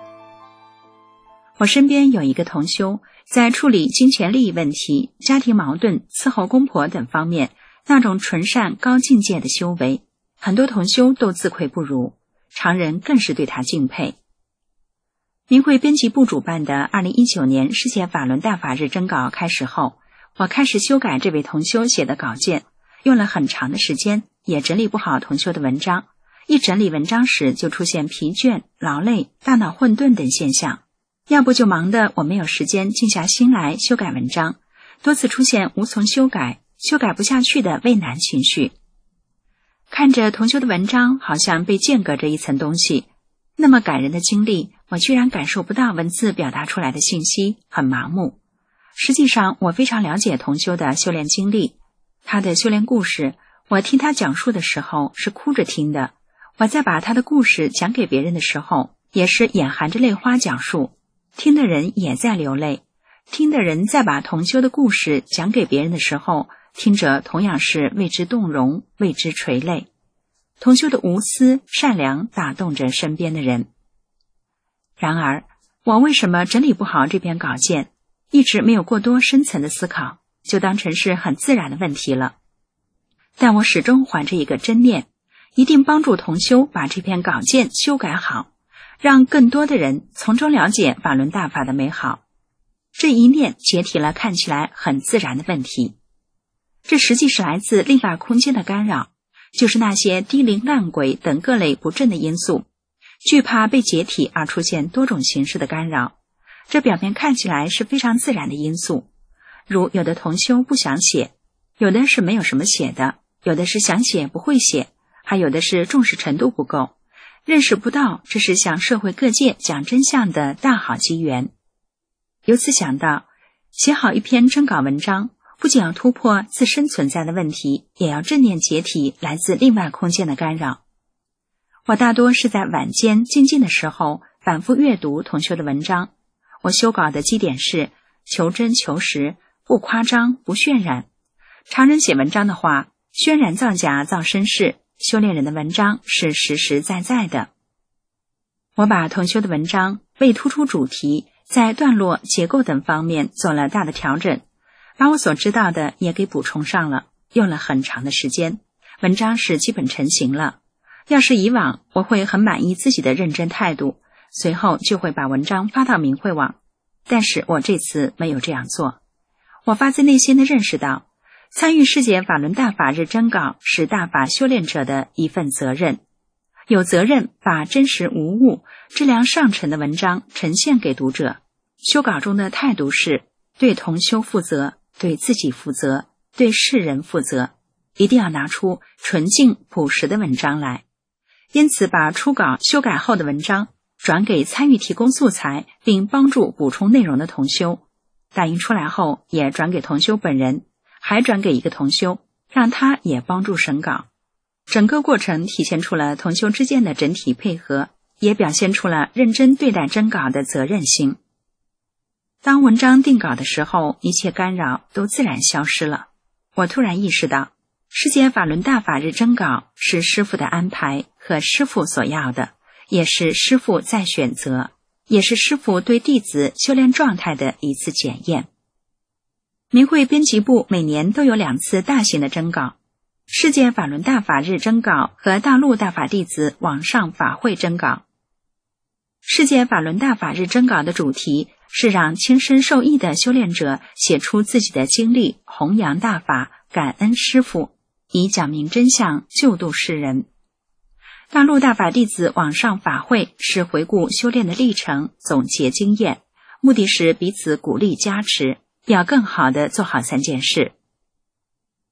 我身边有一个同修，在处理金钱利益问题、家庭矛盾、伺候公婆等方面，那种纯善高境界的修为，很多同修都自愧不如，常人更是对他敬佩。明慧编辑部主办的二零一九年世界法轮大法日征稿开始后，我开始修改这位同修写的稿件，用了很长的时间，也整理不好同修的文章。一整理文章时就出现疲倦、劳累、大脑混沌等现象，要不就忙得我没有时间静下心来修改文章，多次出现无从修改、修改不下去的畏难情绪。看着同修的文章好像被间隔着一层东西，那么感人的经历，我居然感受不到文字表达出来的信息，很麻木。实际上我非常了解同修的修炼经历，他的修炼故事，我听他讲述的时候是哭着听的，我在把他的故事讲给别人的时候，也是眼含着泪花讲述，听的人也在流泪，听的人在把同修的故事讲给别人的时候，听着同样是为之动容，为之垂泪。同修的无私善良打动着身边的人。然而我为什么整理不好这篇稿件，一直没有过多深层的思考，就当成是很自然的问题了。但我始终怀着一个真念，一定帮助同修把这篇稿件修改好，让更多的人从中了解法轮大法的美好。这一念解体了看起来很自然的问题，这实际是来自另外空间的干扰，就是那些低灵烂鬼等各类不正的因素，惧怕被解体而出现多种形式的干扰。这表面看起来是非常自然的因素，如有的同修不想写，有的是没有什么写的，有的是想写不会写，还有的是重视程度不够，认识不到这是向社会各界讲真相的大好机缘。由此想到，写好一篇征稿文章，不仅要突破自身存在的问题，也要正念解体来自另外空间的干扰。我大多是在晚间静静的时候反复阅读同修的文章，我修稿的基点是求真求实，不夸张不渲染。常人写文章的话，渲染造假造声势，修炼人的文章是实实在在的。我把同修的文章为突出主题，在段落结构等方面做了大的调整，把我所知道的也给补充上了，用了很长的时间，文章是基本成型了。要是以往，我会很满意自己的认真态度，随后就会把文章发到明慧网，但是我这次没有这样做。我发自内心地认识到，参与世界法轮大法日征稿是大法修炼者的一份责任，有责任把真实无误、质量上乘的文章呈现给读者。修稿中的态度是对同修负责，对自己负责，对世人负责，一定要拿出纯净朴实的文章来。因此把初稿修改后的文章转给参与提供素材并帮助补充内容的同修，打印出来后也转给同修本人，还转给一个同修，让他也帮助审稿。整个过程体现出了同修之间的整体配合，也表现出了认真对待征稿的责任心。当文章定稿的时候，一切干扰都自然消失了。我突然意识到，世界法轮大法日征稿是师父的安排和师父所要的，也是师父在选择，也是师父对弟子修炼状态的一次检验。明慧编辑部每年都有两次大型的征稿，世界法轮大法日征稿和大陆大法弟子网上法会征稿。世界法轮大法日征稿的主题是让亲身受益的修炼者写出自己的经历，弘扬大法，感恩师父，以讲明真相，救度世人。大陆大法弟子网上法会是回顾修炼的历程，总结经验，目的是彼此鼓励加持，要更好地做好三件事。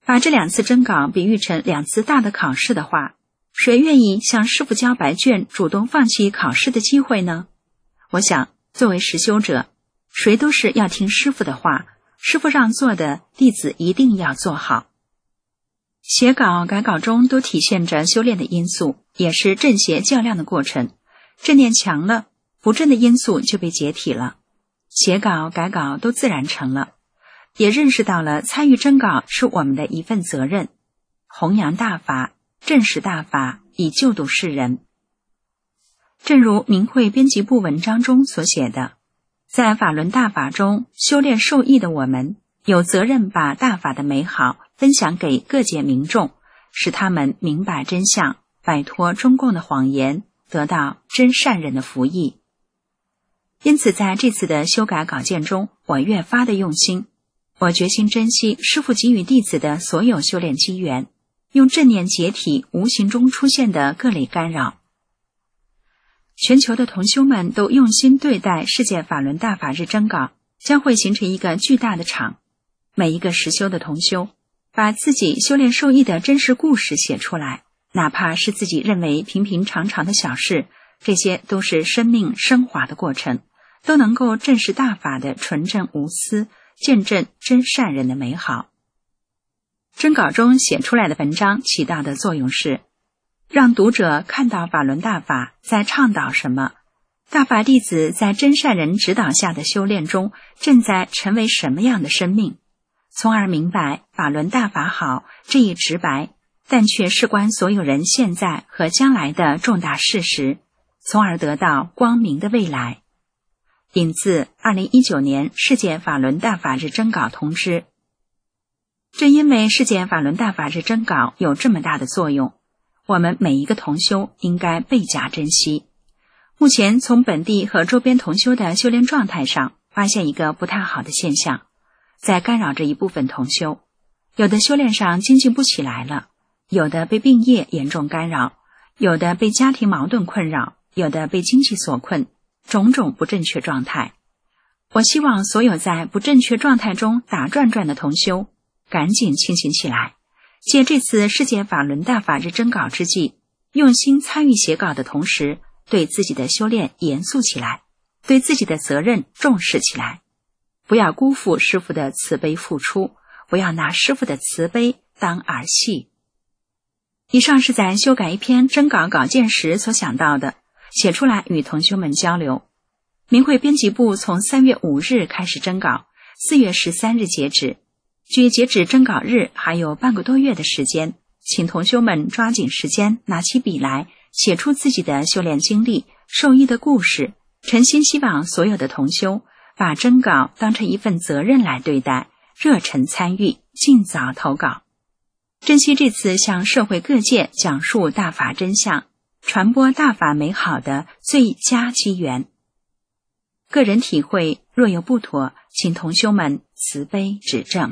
把这两次征稿比喻成两次大的考试的话，谁愿意向师父交白卷，主动放弃考试的机会呢？我想，作为实修者，谁都是要听师父的话，师父让做的，弟子一定要做好。写稿、改稿中都体现着修炼的因素，也是正邪较量的过程。正念强了，不正的因素就被解体了，写稿、改稿都自然成了，也认识到了参与征稿是我们的一份责任，弘扬大法，正实大法，以救度世人。正如明慧编辑部文章中所写的，在法轮大法中修炼受益的我们，有责任把大法的美好分享给各界民众，使他们明白真相，摆脱中共的谎言，得到真善人的福益。因此在这次的修改稿件中，我越发的用心，我决心珍惜师父给予弟子的所有修炼机缘，用正念解体无形中出现的各类干扰。全球的同修们都用心对待世界法轮大法日征稿，将会形成一个巨大的场。每一个实修的同修把自己修炼受益的真实故事写出来，哪怕是自己认为平平常常的小事，这些都是生命升华的过程，都能够证实大法的纯正无私，见证真善人的美好。征稿中写出来的文章起到的作用是让读者看到法轮大法在倡导什么，大法弟子在真善人指导下的修炼中正在成为什么样的生命，从而明白法轮大法好这一直白但却事关所有人现在和将来的重大事实，从而得到光明的未来。引自二零一九年世界法轮大法日征稿通知。正因为世界法轮大法日征稿有这么大的作用，我们每一个同修应该倍加珍惜。目前从本地和周边同修的修炼状态上，发现一个不太好的现象，在干扰着一部分同修，有的修炼上精进不起来了，有的被病业严重干扰，有的被家庭矛盾困扰，有的被经济所困，种种不正确状态。我希望所有在不正确状态中打转转的同修，赶紧清醒起来，借这次世界法轮大法日征稿之际，用心参与写稿的同时，对自己的修炼严肃起来，对自己的责任重视起来，不要辜负师父的慈悲付出，不要拿师父的慈悲当儿戏。以上是在修改一篇征稿稿件时所想到的，写出来与同修们交流。明慧编辑部从三月五日开始征稿，四月十三日截止。距截止征稿日还有半个多月的时间，请同修们抓紧时间，拿起笔来，写出自己的修炼经历、受益的故事。诚心希望所有的同修把征稿当成一份责任来对待，热忱参与，尽早投稿。珍惜这次向社会各界讲述大法真相、传播大法美好的最佳机缘。个人体会若有不妥，请同修们慈悲指正。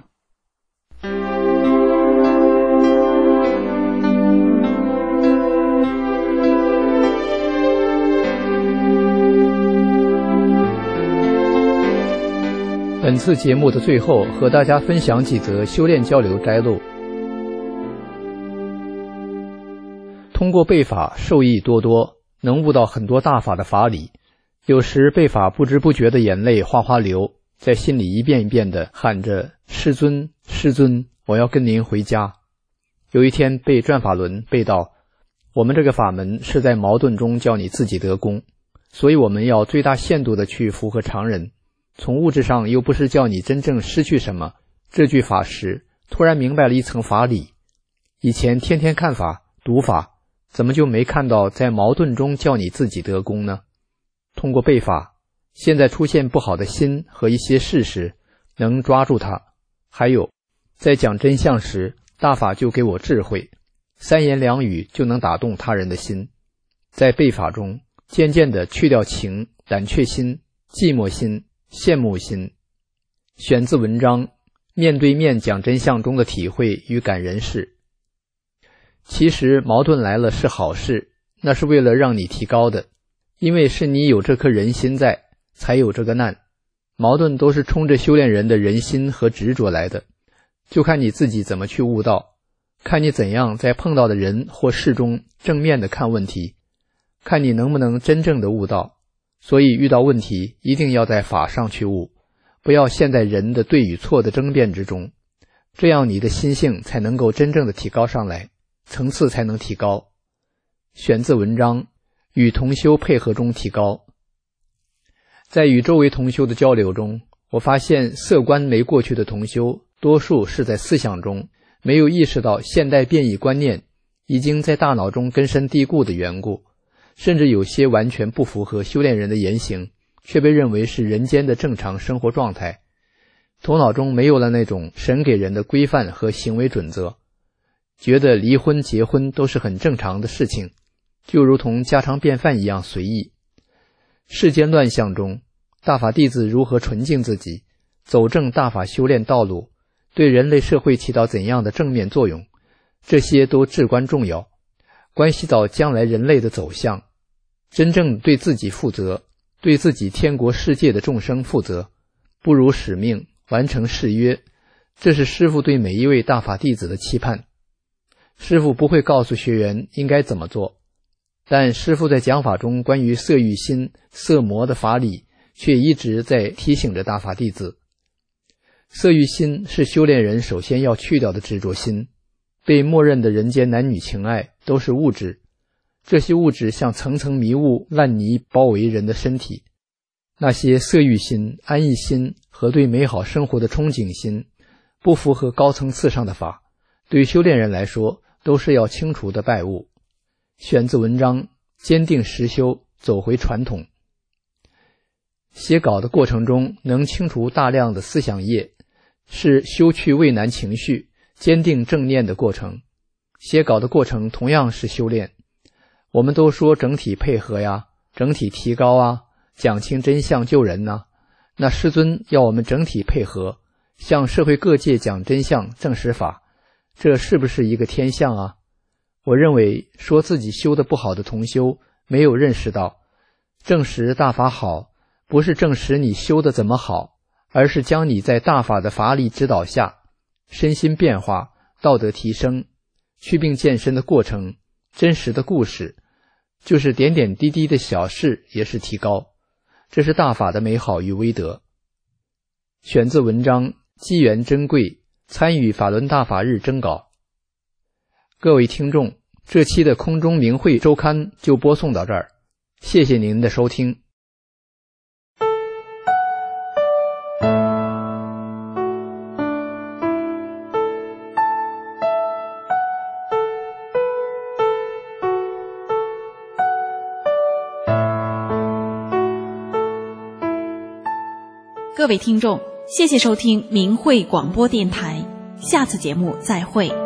本次节目的最后，和大家分享几则修炼交流摘录。通过背法受益多多，能悟到很多大法的法理。有时背法不知不觉的眼泪哗哗流，在心里一遍一遍地喊着师尊师尊，我要跟您回家。有一天背转法轮背到，我们这个法门是在矛盾中教你自己得功，所以我们要最大限度地去符合常人，从物质上又不是叫你真正失去什么。这句法时突然明白了一层法理，以前天天看法读法，怎么就没看到在矛盾中叫你自己得功呢？通过背法，现在出现不好的心和一些事时，能抓住它。还有，在讲真相时，大法就给我智慧，三言两语就能打动他人的心。在背法中，渐渐地去掉情、胆怯心、寂寞心、羡慕心。选自文章《面对面讲真相》中的体会与感人事。其实矛盾来了是好事，那是为了让你提高的，因为是你有这颗人心在，才有这个难。矛盾都是冲着修炼人的人心和执着来的， 就看你自己怎么去悟道，看你怎样在碰到的人或事中正面的看问题，看你能不能真正的悟道。所以遇到问题一定要在法上去悟，不要陷在人的对与错的争辩之中，这样你的心性才能够真正的提高上来，层次才能提高。选自文章，与同修配合中提高。在与周围同修的交流中，我发现色观没过去的同修多数是在思想中没有意识到现代变异观念已经在大脑中根深蒂固的缘故，甚至有些完全不符合修炼人的言行，却被认为是人间的正常生活状态。头脑中没有了那种神给人的规范和行为准则，觉得离婚结婚都是很正常的事情，就如同家常便饭一样随意。世间乱象中，大法弟子如何纯净自己，走正大法修炼道路，对人类社会起到怎样的正面作用，这些都至关重要，关系到将来人类的走向。真正对自己负责，对自己天国世界的众生负责，不辱使命，完成誓约，这是师父对每一位大法弟子的期盼。师父不会告诉学员应该怎么做，但师父在讲法中关于色欲心、色魔的法理，却一直在提醒着大法弟子。色欲心是修炼人首先要去掉的执着心，被默认的人间男女情爱都是物质，这些物质像层层迷雾烂泥包围人的身体。那些色欲心、安逸心和对美好生活的憧憬心，不符合高层次上的法，对修炼人来说都是要清除的败物。选自文章，坚定实修，走回传统。写稿的过程中能清除大量的思想业，是修去畏难情绪、坚定正念的过程。写稿的过程同样是修炼。我们都说整体配合呀，整体提高啊，讲清真相救人呐、啊。那师尊要我们整体配合，向社会各界讲真相证实法，这是不是一个天象啊？我认为说自己修得不好的同修没有认识到，证实大法好，不是证实你修得怎么好，而是将你在大法的法力指导下，身心变化，道德提升，祛病健身的过程，真实的故事，就是点点滴滴的小事也是提高，这是大法的美好与威德。选自文章，机缘珍贵，参与法轮大法日征稿。各位听众，这期的空中明慧周刊就播送到这儿，谢谢您的收听。 各位听众，谢谢收听明慧广播电台，下次节目再会。